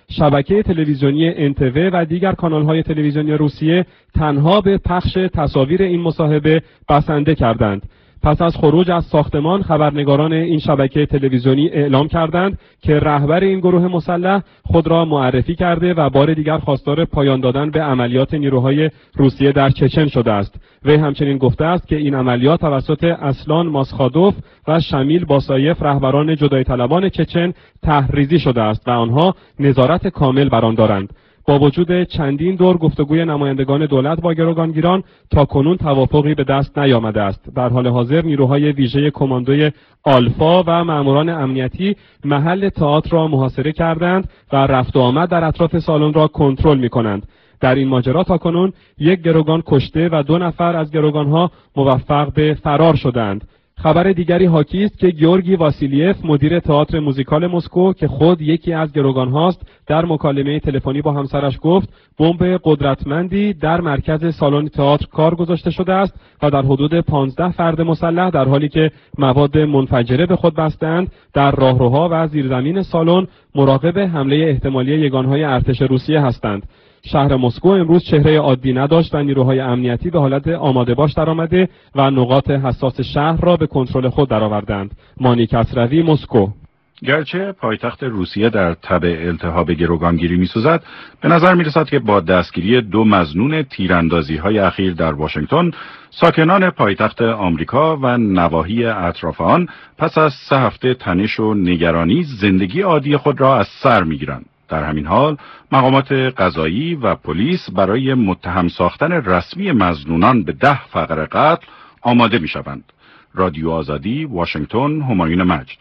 شبکه تلویزیونی ان تی وی و دیگر کانال‌های تلویزیونی روسیه تنها به پخش تصاویر این مصاحبه بسنده کردند. پس از خروج از ساختمان، خبرنگاران این شبکه تلویزیونی اعلام کردند که رهبر این گروه مسلح خود را معرفی کرده و بار دیگر خواستار پایان دادن به عملیات نیروهای روسیه در چچن شده است. وی همچنین گفته است که این عملیات توسط اسلان ماسخادوف و شمیل باسایف، رهبران جدایی طلبان چچن، طرحریزی شده است و آنها نظارت کامل بر آن دارند. با وجود چندین دور گفتگوی نمایندگان دولت با گروگانگیران، تا کنون توافقی به دست نیامده است. در حال حاضر نیروهای ویژه کماندوی آلفا و ماموران امنیتی محل تئاتر را محاصره کردند و رفت و آمد در اطراف سالن را کنترل می‌کنند. در این ماجرا تا کنون یک گروگان کشته و دو نفر از گروگانها موفق به فرار شدند. خبر دیگری حاکی است که گیورگی واسیلیف، مدیر تئاتر موزیکال مسکو که خود یکی از گروگان هاست، در مکالمه تلفنی با همسرش گفت بمب قدرتمندی در مرکز سالن تئاتر کار گذاشته شده است و در حدود پانزده فرد مسلح در حالی که مواد منفجره به خود بستند در راهروها و زیرزمین سالن مراقب حمله احتمالی یگانهای ارتش روسیه هستند. شهر مسکو امروز چهره عادی نداشت و نیروهای امنیتی به حالت آماده باش درآمده و نقاط حساس شهر را به کنترل خود درآوردند. مانی کسروی، مسکو. گرچه پایتخت روسیه در تبع التهاب گروگانگیری می‌سوزد، به نظر می‌رسد که با دستگیری دو مظنون تیراندازی‌های اخیر در واشنگتن، ساکنان پایتخت آمریکا و نواحی اطراف آن پس از سه هفته تنش و نگرانی زندگی عادی خود را از سر می‌گیرند. در همین حال مقامات قضایی و پلیس برای متهم ساختن رسمی مظنونان به ده فقر قتل آماده می‌شوند. رادیو آزادی، واشنگتن، همایون مجد.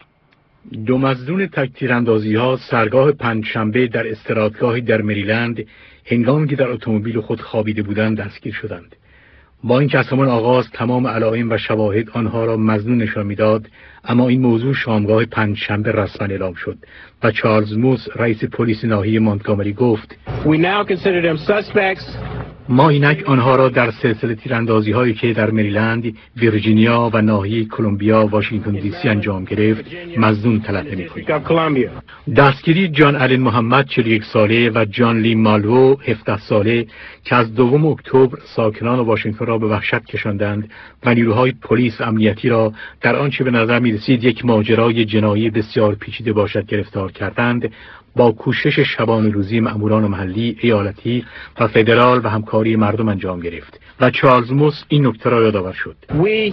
دو مظنون تک تیراندازی‌ها سرگاه پنجشنبه در استراحتگاهی در مریلند هنگامی که در اتومبیل خود خوابیده بودند دستگیر شدند. با اینکه از همان آغاز تمام علائم و شواهد آنها را مظنون نشان می‌داد، اما این موضوع شامگاه پنجشنبه رسما اعلام شد و چارلز موس، رئیس پلیس ناحیه مونتگومری گفت: We now consider them suspects. ما اینک آنها را در سلسله تیراندازی هایی که در مریلند، ویرجینیا و ناحیه کلمبیا، واشنگتن دی سی انجام گرفت مظنون تلقی می‌کنیم. دستگیری جان آلن محمد چهل و یک ساله و جان لی مالوو هفده ساله که از دوم اکتبر ساکنان واشنگتن را به وحشت کشاندند و نیروهای پلیس امنیتی را در آنچه به نظر می‌رسید یک ماجرای جنایی بسیار پیچیده باشد گرفتار کردند، با کوشش شبانه روزی مأموران محلی، ایالتی و فدرال و همکاری مردم انجام گرفت و چارلز موس این نکته را یادآور شد. We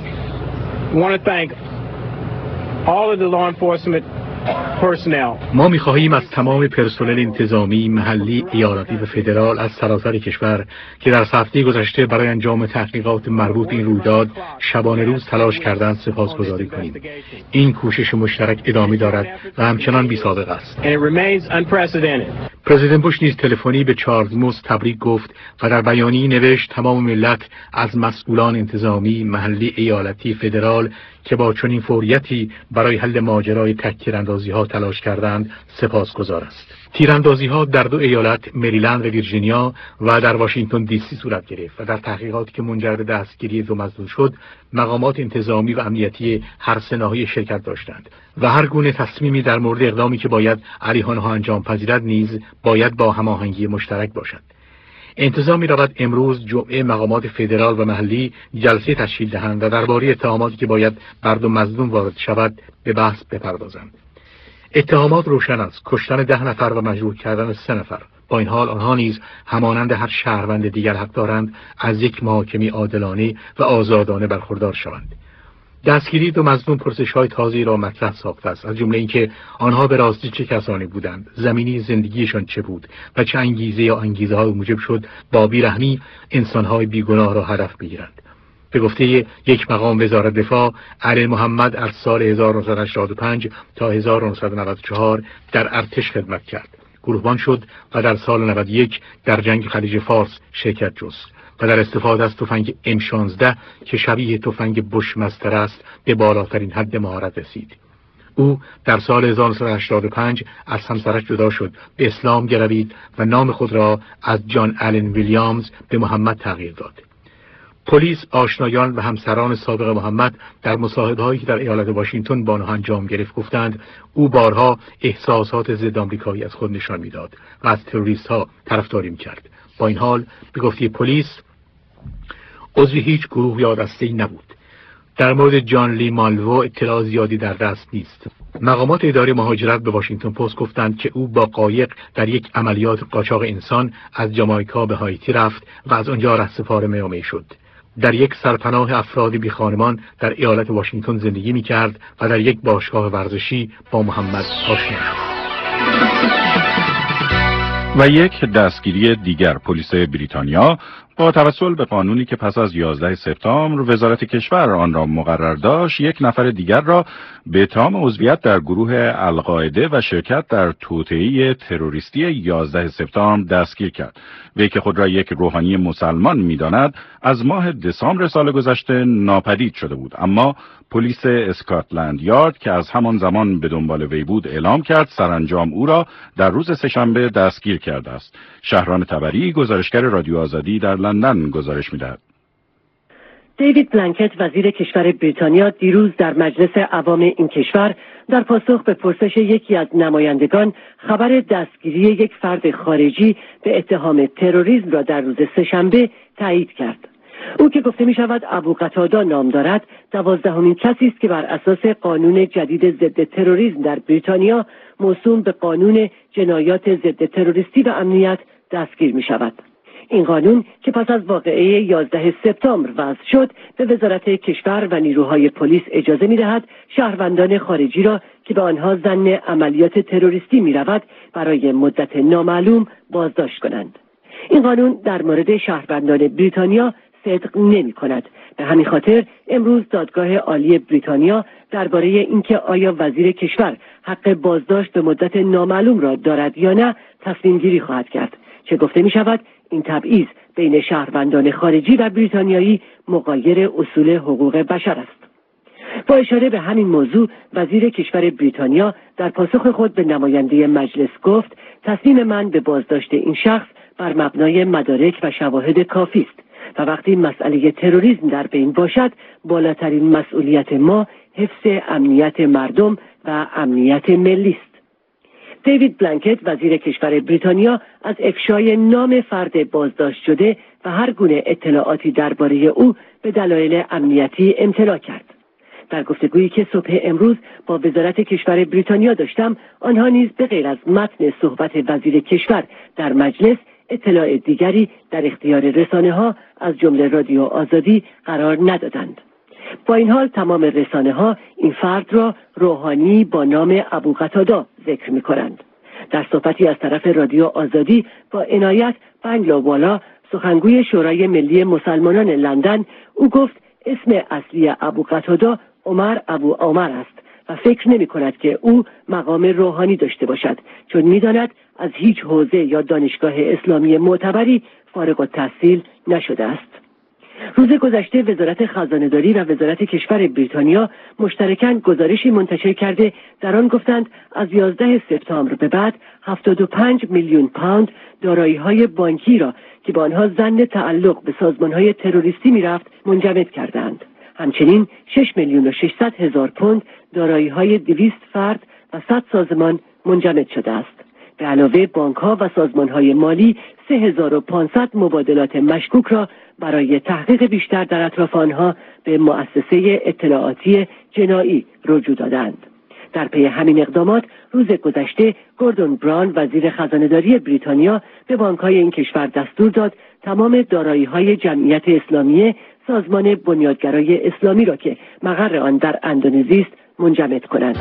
want to thank all of the law enforcement personnel. ما می‌خواهیم از تمام پرسنل انتظامی، محلی، ایالتی و فدرال از سراسر کشور که در هفته گذشته برای انجام تحقیقات مربوط به این رویداد شبانه روز تلاش کردند سپاسگزاری کنیم. این کوشش مشترک ادامه دارد و همچنان بی‌سابقه است. And it remains unprecedented. پرزیدنت بوش نیز تلفنی به چارلز موس تبریک گفت و در بیانیه‌ای نوشت تمام ملت از مسئولان انتظامی، محلی، ایالتی، فدرال که با چنین فوریتی برای حل ماجرای تک تیراندازی‌ها تلاش کردند سپاسگزار است. تیراندازی‌ها در دو ایالت مریلند و ویرجینیا و در واشنگتن دی سی صورت گرفت و در تحقیقاتی که منجر به دستگیری دو مظنون شد مقامات انتظامی و امنیتی هر سه ناحیه شرکت داشتند و هر گونه تصمیمی در مورد اقدامی که باید علیه آنها انجام پذیرد نیز باید با هماهنگی مشترک باشد. انتظار می‌رود امروز جمعه مقامات فدرال و محلی جلسه تشکیل دهند و درباره اتهاماتی که باید بر دو مظنون وارد شود به بحث بپردازند. اتهامات روشن است: کشتن ده نفر و مجروح کردن سه نفر. با این حال آنها نیز همانند هر شهروند دیگر حق دارند از یک محاکمه عادلانه و آزادانه برخوردار شوند. دستگیری دو مظنون پرسش‌های تازه‌ای را مطرح ساخته است، از جمله اینکه آنها به راستی چه کسانی بودند، زمینی زندگیشان چه بود و چه انگیزه یا انگیزه‌های موجب شد با بیرحمی انسان‌های بیگناه را هدف بگیرند. به گفته یک مقام وزارت دفاع، آلن محمد از سال هزار و نهصد و هشتاد و پنج تا هزار و نهصد و نود و چهار در ارتش خدمت کرد. گروهبان شد و در سال نود و یک در جنگ خلیج فارس شرکت جست و در استفاده از تفنگ ام شانزده که شبیه تفنگ بوشمستر است به بالاترین حد مهارت رسید. او در سال هزار و نهصد و هشتاد و پنج از همسرش جدا شد، به اسلام گروید و نام خود را از جان آلن ویلیامز به محمد تغییر داد. پلیس، آشنایان و همسران سابق محمد در مصاحبه‌هایی که در ایالت واشنگتن با آنها انجام گرفت گفتند او بارها احساسات ضد آمریکایی از خود نشان میداد و از تروریست‌ها طرفداری می‌کرد. با این حال به گفته پلیس عضو هیچ گروه یا دسته‌ای نبود. در مورد جان لی مالوو اطلاع زیادی در دست نیست. مقامات اداره مهاجرت به واشنگتن پست گفتند که او با قایق در یک عملیات قاچاق انسان از جامائیکا به هایتی رفت و از آنجا رهسپار میامی شد. در یک سرپناه افراد بی خانمان در ایالت واشنگتن زندگی می‌کرد و در یک باشگاه ورزشی با محمد آشنا شد. و یک دستگیری دیگر پلیس بریتانیا با توسل به قانونی که پس از یازده سپتامبر وزارت کشور آن را مقرر داشت، یک نفر دیگر را به اتهام عضویت در گروه القاعده و شرکت در توطئه تروریستی یازده سپتامبر دستگیر کرد. وی که خود را یک روحانی مسلمان می‌داند، از ماه دسامبر سال گذشته ناپدید شده بود، اما پلیس اسکاتلند یارد که از همان زمان به دنبال وی بود اعلام کرد سرانجام او را در روز سه‌شنبه دستگیر کرده است. شهران طبری، گزارشگر رادیو آزادی در لندن گزارش می‌دهد. دیوید بلانکت وزیر کشور بریتانیا دیروز در مجلس عوام این کشور در پاسخ به پرسش یکی از نمایندگان خبر دستگیری یک فرد خارجی به اتهام تروریسم را در روز سه‌شنبه تایید کرد. او که گفته می شود ابو قتاده نام دارد، دوازدهمین کسی است که بر اساس قانون جدید ضد تروریسم در بریتانیا موسوم به قانون جنایات ضد تروریستی و امنیت دستگیر می شود. این قانون که پس از واقعه یازده سپتامبر وضع شد، به وزارت کشور و نیروهای پلیس اجازه می دهد شهروندان خارجی را که به آنها ظن عملیات تروریستی می رود برای مدت نامعلوم بازداشت کنند. این قانون در مورد شهروندان بریتانیا صدق نمی کند. به همین خاطر امروز دادگاه عالی بریتانیا درباره اینکه آیا وزیر کشور حق بازداشت به مدت نامعلوم را دارد یا نه تصمیم گیری خواهد کرد. چه گفته می شود این تبعیض بین شهروندان خارجی و بریتانیایی مغایر اصول حقوق بشر است. با اشاره به همین موضوع، وزیر کشور بریتانیا در پاسخ خود به نماینده مجلس گفت تصمیم من به بازداشت این شخص بر مبنای مدارک و شواهد کافی است و وقتی مسئله تروریسم در بین باشد، بالاترین مسئولیت ما حفظ امنیت مردم و امنیت ملی است. دیوید بلانکت وزیر کشور بریتانیا از افشای نام فرد بازداشت شده و هر گونه اطلاعاتی درباره او به دلایل امنیتی امتناع کرد. در گفتگویی که صبح امروز با وزارت کشور بریتانیا داشتم، آنها نیز به غیر از متن صحبت وزیر کشور در مجلس اطلاع دیگری در اختیار رسانه‌ها از جمله رادیو آزادی قرار ندادند. با این حال تمام رسانه‌ها این فرد را روحانی با نام ابو قتاده ذکر می‌کنند. در صحبتی از طرف رادیو آزادی با عنایت بنگلاوالا، سخنگوی شورای ملی مسلمانان لندن، او گفت اسم اصلی ابو قتاده عمر ابو عمر است و فکر نمی کند که او مقام روحانی داشته باشد، چون می داند از هیچ حوزه یا دانشگاه اسلامی معتبری فارغ التحصیل نشده است. روز گذشته وزارت خزانه‌داری و وزارت کشور بریتانیا مشترکاً گزارشی منتشر کرده در آن گفتند از یازده سپتامبر به بعد هفتاد و پنج میلیون پوند دارایی‌های بانکی را که با آنها ظن تعلق به سازمان‌های تروریستی می‌رفت منجمد کردند. همچنین شش میلیون و ششصد هزار پوند دارایی‌های دویست فرد و صد سازمان منجمد شده است. به علاوه بانک‌ها و سازمان‌های مالی سه هزار و پانصد مبادلات مشکوک را برای تحقیق بیشتر در اطراف آنها به مؤسسه اطلاعاتی جنایی رجوع دادند. در پی همین اقدامات روز گذشته گوردون براون وزیر خزانه‌داری بریتانیا به بانک‌های این کشور دستور داد تمام دارایی‌های جمعیت اسلامی سازمان بنیادگرای اسلامی را که مقر آن در اندونزی است منجمد کنند.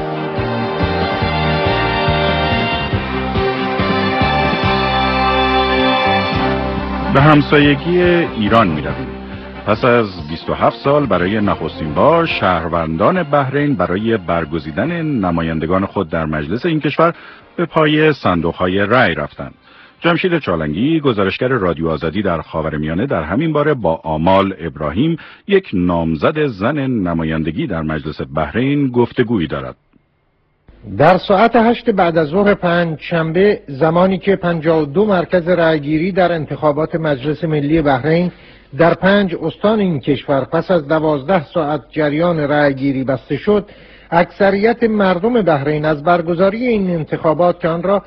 به همسایگی ایران می رویم. پس از بیست و هفت سال برای نخستین بار شهروندان بحرین برای برگزیدن نمایندگان خود در مجلس این کشور به پای صندوق‌های رأی رفتند. جمشید چالنگی، گزارشگر رادیو آزادی در خاورمیانه، در همین باره با آمال ابراهیم، یک نامزد زن نمایندگی در مجلس بحرین، گفتگویی دارد. در ساعت هشت بعد از ظهر پنجشنبه، زمانی که پنجاه و دو مرکز رأیگیری در انتخابات مجلس ملی بحرین در پنج استان این کشور پس از دوازده ساعت جریان رأیگیری بسته شد، اکثریت مردم بحرین از برگزاری این انتخابات که آن را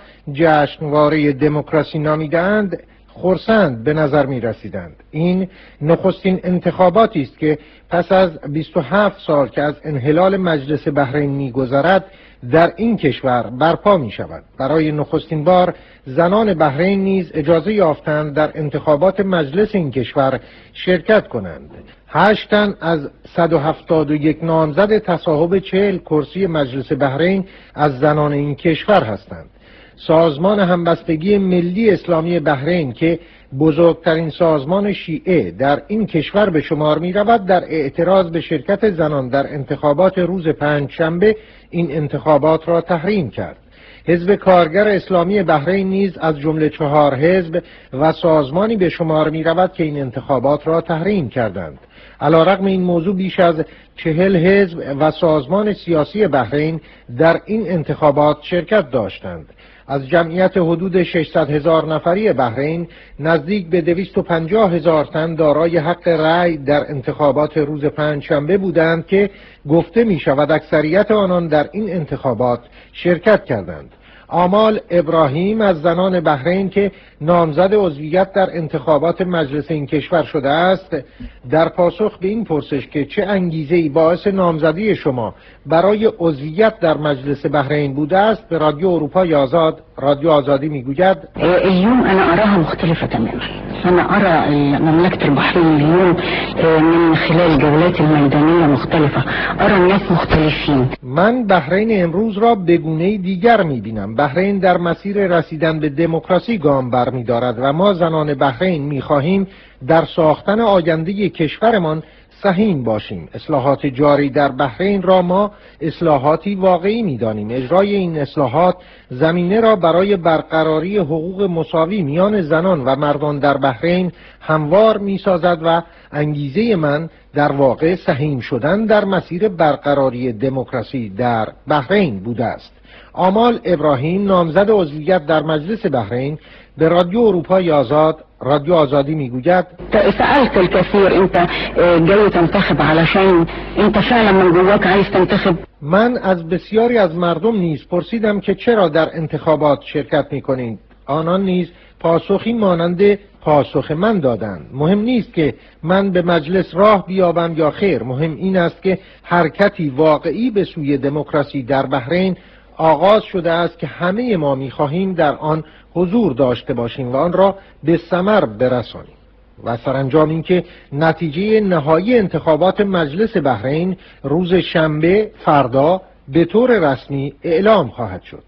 جشنواره دموکراسی نامیدند خرسند به نظر می رسیدند. این نخستین انتخاباتی است که پس از بیست و هفت سال که از انحلال مجلس بحرین می گذرد در این کشور برپا می شود. برای نخستین بار زنان بحرین نیز اجازه یافتند در انتخابات مجلس این کشور شرکت کنند. هشت تن از صد و هفتاد و یک نامزد تصاحب چهل کرسی مجلس بحرین از زنان این کشور هستند. سازمان همبستگی ملی اسلامی بحرین که بزرگترین سازمان شیعه در این کشور به شمار می رود، در اعتراض به شرکت زنان در انتخابات روز پنج شنبه این انتخابات را تحریم کرد. حزب کارگر اسلامی بحرین نیز از جمله چهار حزب و سازمانی به شمار می رود که این انتخابات را تحریم کردند. علیرغم این موضوع بیش از چهل حزب و سازمان سیاسی بحرین در این انتخابات شرکت داشتند. از جمعیت حدود ششصد هزار نفری بحرین نزدیک به دویست و پنجاه هزار تن دارای حق رأی در انتخابات روز پنجشنبه بودند که گفته می شود اکثریت آنان در این انتخابات شرکت کردند. آمال ابراهیم از زنان بحرین که نامزد عضویت در انتخابات مجلس این کشور شده است، در پاسخ به این پرسش که چه انگیزه‌ای باعث نامزدی شما برای عضویت در مجلس بحرین بوده است، به رادیو اروپای آزاد رادیو آزادی میگوید: اليوم انا اراها مختلفه تماما. انا ارى مملكه البحرين اليوم من خلال الجولات الميدانيه مختلفه. ارى الناس مختلفين. من بحرین امروز را به گونه‌ای دیگر می‌بینم. بحرین در مسیر رسیدن به دموکراسی گام برمی‌دارد و ما زنان بحرین می‌خواهیم در ساختن آینده کشورمان سهیم باشیم. اصلاحات جاری در بحرین را ما اصلاحاتی واقعی می‌دانیم. اجرای این اصلاحات زمینه را برای برقراری حقوق مساوی میان زنان و مردان در بحرین هموار می‌سازد و انگیزه من در واقع سهیم شدن در مسیر برقراری دموکراسی در بحرین بوده است. آمال ابراهیم نامزد عضویت در مجلس بحرین به رادیو اروپای آزاد رادیو آزادی میگوید: سألت الكثير انت جاي تنتخب علشان انت فعلا من جواك عايز تنتخب. من از بسیاری از مردم نیز پرسیدم که چرا در انتخابات شرکت میکنید. آنان نیز پاسخی مانند پاسخ من دادند. مهم نیست که من به مجلس راه بیابم یا خیر، مهم این است که حرکتی واقعی به سوی دموکراسی در بحرین آغاز شده است که همه ما می‌خواهیم در آن حضور داشته باشیم و آن را به ثمر برسانیم. و سرانجام اینکه نتیجه نهایی انتخابات مجلس بحرین روز شنبه فردا به طور رسمی اعلام خواهد شد.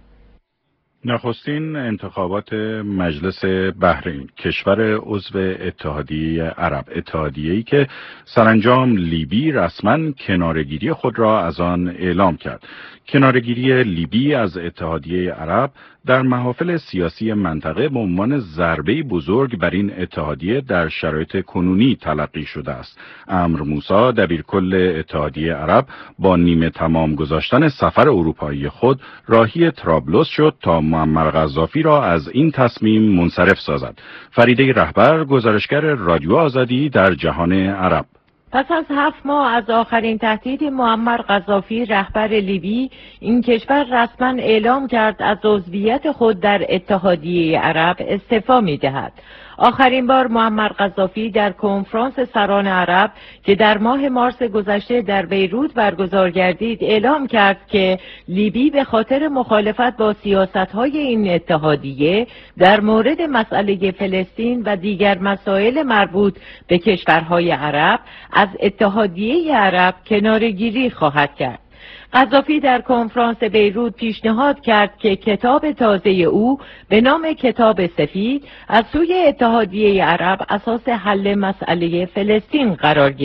نخستین انتخابات مجلس بحرین، کشور عضو اتحادیه عرب، اتحادیه‌ای که سرانجام لیبی رسما کنارگیری خود را از آن اعلام کرد. کنارگیری لیبی از اتحادیه عرب در محافل سیاسی منطقه به عنوان ضربه بزرگ بر این اتحادیه در شرایط کنونی تلقی شده است. عمرو موسی دبیرکل اتحادیه عرب با نیمه تمام گذاشتن سفر اروپایی خود راهی طرابلس شد تا معمر قذافی را از این تصمیم منصرف سازد. فریده رهبر، گزارشگر رادیو آزادی در جهان عرب. پس از هفت ماه از آخرین تهدید معمر قذافی رهبر لیبی، این کشور رسما اعلام کرد از عضویت خود در اتحادیه عرب استعفا می‌دهد. آخرین بار معمر قذافی در کنفرانس سران عرب که در ماه مارس گذشته در بیروت برگزار گردید اعلام کرد که لیبی به خاطر مخالفت با سیاست‌های این اتحادیه در مورد مسئله فلسطین و دیگر مسائل مربوط به کشورهای عرب از اتحادیه عرب کناره‌گیری خواهد کرد. قذافی در کنفرانس بیروت پیشنهاد کرد که کتاب تازه او به نام کتاب سفید از سوی اتحادیه عرب اساس حل مسئله فلسطین قرار گیرد.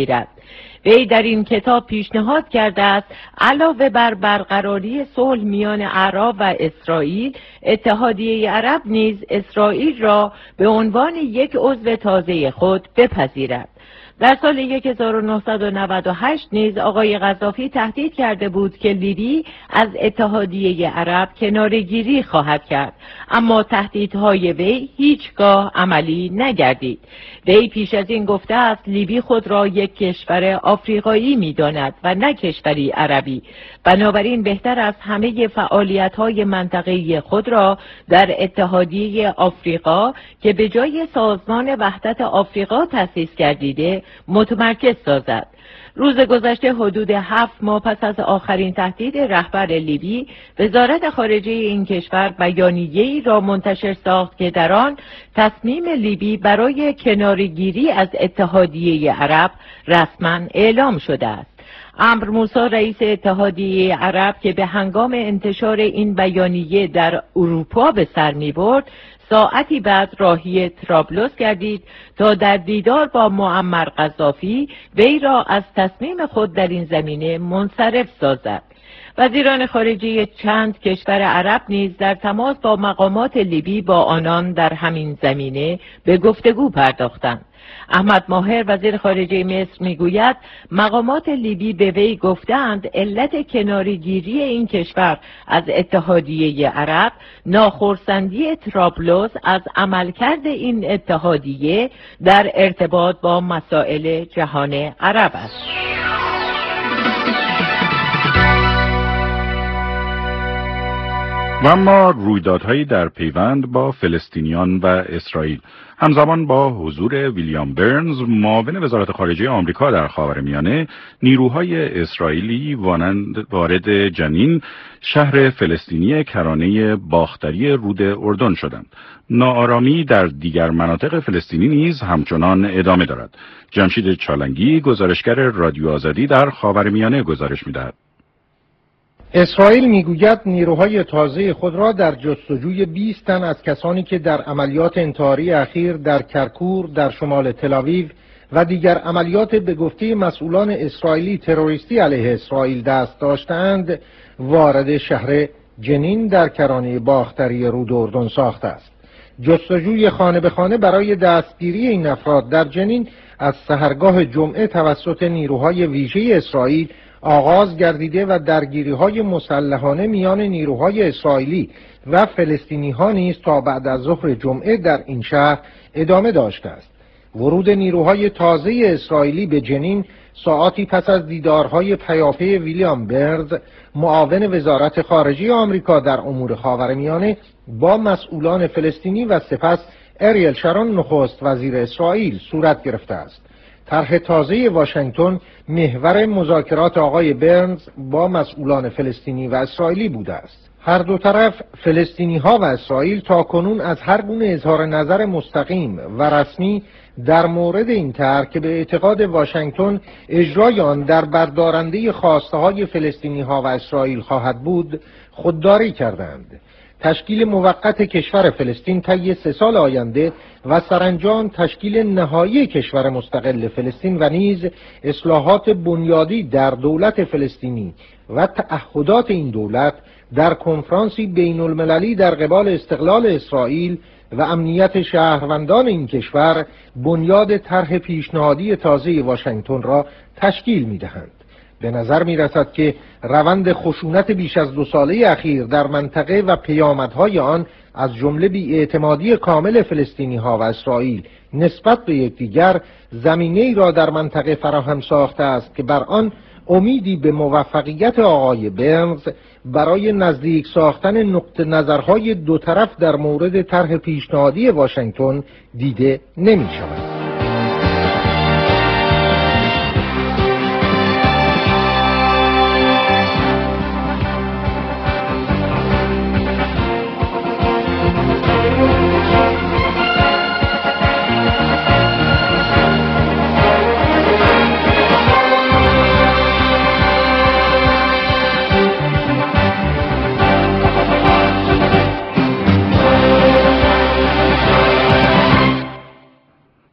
وی در این کتاب پیشنهاد کرده است علاوه بر برقراری صلح میان عرب و اسرائیل، اتحادیه عرب نیز اسرائیل را به عنوان یک عضو تازه خود بپذیرد. در سال هزار و نهصد و نود و هشت نیز آقای قذافی تهدید کرده بود که لیبی از اتحادیه عرب کناره‌گیری خواهد کرد، اما تهدیدهای وی هیچگاه عملی نگردید. وی پیش از این گفته است لیبی خود را یک کشور آفریقایی می‌داند و نه کشوری عربی، بنابراین بهتر است همه فعالیت‌های منطقه‌ای خود را در اتحادیه آفریقا که به جای سازمان وحدت آفریقا تأسیس گردیده متمرکز سازد. روز گذشته حدود هفت ماه پس از آخرین تهدید رهبر لیبی، وزارت خارجه این کشور بیانیه‌ای را منتشر ساخت که در آن تصمیم لیبی برای کناره‌گیری از اتحادیه عرب رسما اعلام شده است. عمرو موسی رئیس اتحادیه عرب که به هنگام انتشار این بیانیه در اروپا به سر می‌برد، ساعتی بعد راهی طرابلس گردید تا در دیدار با معمر قذافی وی را از تصمیم خود در این زمینه منصرف سازد. وزیران خارجه چند کشور عرب نیز در تماس با مقامات لیبی با آنان در همین زمینه به گفتگو پرداختند. احمد ماهر وزیر خارجه مصر میگوید مقامات لیبی به وی گفتند علت کناره‌گیری این کشور از اتحادیه عرب ناخرسندی طرابلس از عملکرد این اتحادیه در ارتباط با مسائل جهان عرب است. و اما رویدادهایی در پیوند با فلسطینیان و اسرائیل همزمان با حضور ویلیام برنز معاون وزارت خارجه آمریکا در خاورمیانه، نیروهای اسرائیلی وارد جنین، شهر فلسطینی کرانه باختری رود اردن شدند. ناآرامی در دیگر مناطق فلسطینی نیز همچنان ادامه دارد. جمشید چالنگی گزارشگر رادیو آزادی در خاورمیانه گزارش می‌دهد. اسرائیل میگوید نیروهای تازه خود را در جستجوی بیست تن از کسانی که در عملیات انتحاری اخیر در کرکور در شمال تل‌آویو و دیگر عملیات به گفته مسئولان اسرائیلی تروریستی علیه اسرائیل دست داشتند وارد شهر جنین در کرانه باختری رود اردن ساخته است. جستجوی خانه به خانه برای دستگیری این افراد در جنین از سحرگاه جمعه توسط نیروهای ویژه اسرائیل آغاز گردیده و درگیری‌های مسلحانه میان نیروهای اسرائیلی و فلسطینی ها نیز تا بعد از ظهر جمعه در این شهر ادامه داشته است. ورود نیروهای تازه اسرائیلی به جنین ساعاتی پس از دیدارهای پیاپی ویلیام برنز معاون وزارت خارجه آمریکا در امور خاورمیانه با مسئولان فلسطینی و سپس اریل شارون نخست وزیر اسرائیل صورت گرفته است. طرح تازه واشنگتن محور مذاکرات آقای برنز با مسئولان فلسطینی و اسرائیلی بوده است. هر دو طرف فلسطینی ها و اسرائیل تا کنون از هر گونه اظهار نظر مستقیم و رسمی در مورد این طرح که به اعتقاد واشنگتن اجرای آن در بردارنده خواسته های فلسطینی ها و اسرائیل خواهد بود خودداری کردند. تشکیل موقت کشور فلسطین طی سه سال آینده و سرانجام تشکیل نهایی کشور مستقل فلسطین و نیز اصلاحات بنیادی در دولت فلسطینی و تعهدات این دولت در کنفرانسی بین المللی در قبال استقلال اسرائیل و امنیت شهروندان این کشور بنیاد طرح پیشنهادی تازه واشنگتن را تشکیل می‌دهند. به نظر می رسد که روند خشونت بیش از دو ساله اخیر در منطقه و پیامدهای آن از جمله بی‌اعتمادی کامل فلسطینی ها و اسرائیل نسبت به یکدیگر زمینه‌ای را در منطقه فراهم ساخته است که بر آن امیدی به موفقیت آقای برنز برای نزدیک ساختن نقطه نظرهای دو طرف در مورد طرح پیشنهادی واشنگتن دیده نمی شود.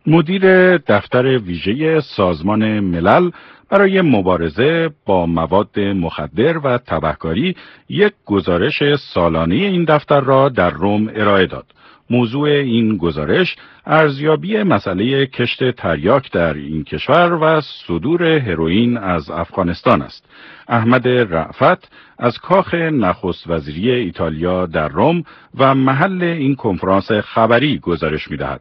مدیر دفتر ویژه سازمان ملل برای مبارزه با مواد مخدر و تبهکاری یک گزارش سالانه این دفتر را در روم ارائه داد. موضوع این گزارش ارزیابی مسئله کشت تریاک در این کشور و صدور هروئین از افغانستان است. احمد رأفت از کاخ نخست وزیری ایتالیا در روم و محل این کنفرانس خبری گزارش می‌دهد.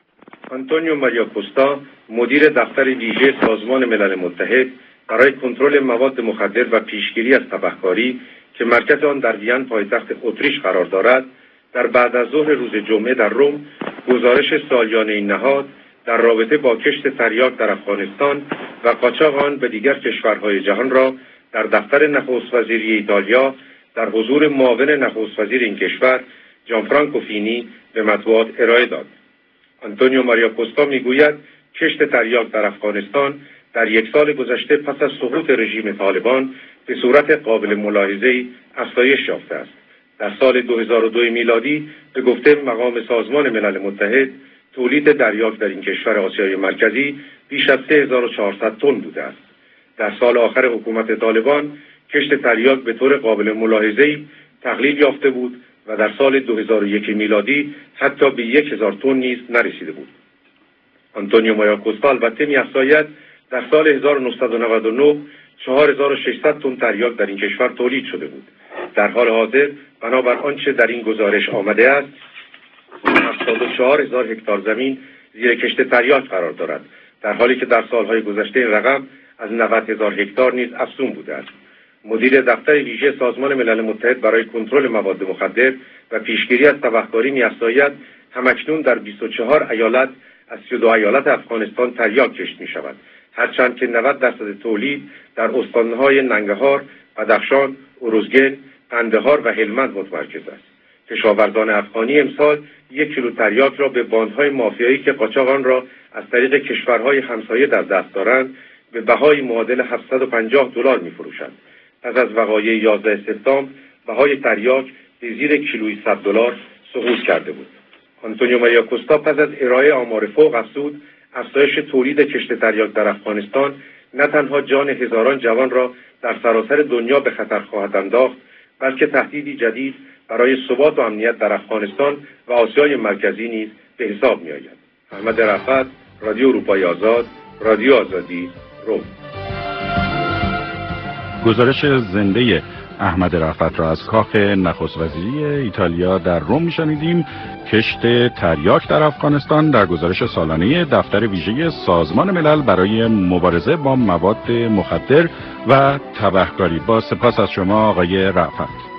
آنتونیو ماریا کوستا، مدیر دفتر ویژه سازمان ملل متحد برای کنترل مواد مخدر و پیشگیری از تبهکاری که مرکز آن در وین پایتخت اتریش قرار دارد، در بعد از ظهر روز جمعه در روم گزارش سالیانه این نهاد در رابطه با کشت تریاک در افغانستان و قاچاق آن به دیگر کشورهای جهان را در دفتر نخست وزیری ایتالیا در حضور معاون نخست وزیر این کشور جانفرانکو فینی به مطبوعات ارائه داد. آنتونیو ماریا کوستا میگوید کشت تریاک در افغانستان در یک سال گذشته پس از سقوط رژیم طالبان به صورت قابل ملاحظه‌ای افزایش یافته است. در سال دو هزار و دو میلادی به گفته مقام سازمان ملل متحد تولید تریاک در این کشور آسیای مرکزی بیش از سه هزار و چهارصد تن بوده است. در سال آخر حکومت طالبان کشت تریاک به طور قابل ملاحظه‌ای تقلیل یافته بود و در سال دو هزار و یک میلادی حتی به یک هزار تن نیز نرسیده بود. آنتونیو ماریا کوستا البته می‌افزاید در سال هزار و نهصد و نود و نه چهار هزار و ششصد تن تریاک در این کشور تولید شده بود. در حال حاضر بنابر آنچه در این گزارش آمده است هفتاد و چهار هزار هکتار زمین زیر کشت تریاک قرار دارد، در حالی که در سالهای گذشته این رقم از نود هزار هکتار نیز افزون بوده است. مدیر دفتر ویژه سازمان ملل متحد برای کنترل مواد مخدر و پیشگیری از تبهکاری می‌افزاید همکنون در بیست و چهار ایالت از سی و دو ایالت افغانستان تریاک کشت می‌شود، هرچند که نود درصد تولید در استان‌های ننگرهار، بدخشان، ارزگن، قندهار و هلمند متمرکز است. کشاورزان افغانی امسال یک کیلو تریاک را به باندهای مافیایی که قاچاق آن را از طریق کشورهای همسایه در دست دارند به بهای معادل هفتصد و پنجاه دلار می‌فروشند. پس از وقایع یازده سپتامبر بهای تریاک به زیر کیلویی صد دلار سقوط کرده بود. آنتونیو ماریا کوستا پس از ارائه آمار فوق افزود افزایش تولید کشت تریاک در افغانستان نه تنها جان هزاران جوان را در سراسر دنیا به خطر خواهد انداخت، بلکه تهدیدی جدید برای ثبات و امنیت در افغانستان و آسیای مرکزی نیز به حساب می‌آید. احمد رأفت، رادیو اروپای آزاد، رادیو آزادی، روم. گزارش زنده احمد رأفت را از کاخ نخست وزیری ایتالیا در روم می‌شنیدیم. کشت تریاک در افغانستان در گزارش سالانه دفتر ویژه سازمان ملل برای مبارزه با مواد مخدر و تبهکاری. با سپاس از شما آقای رأفت.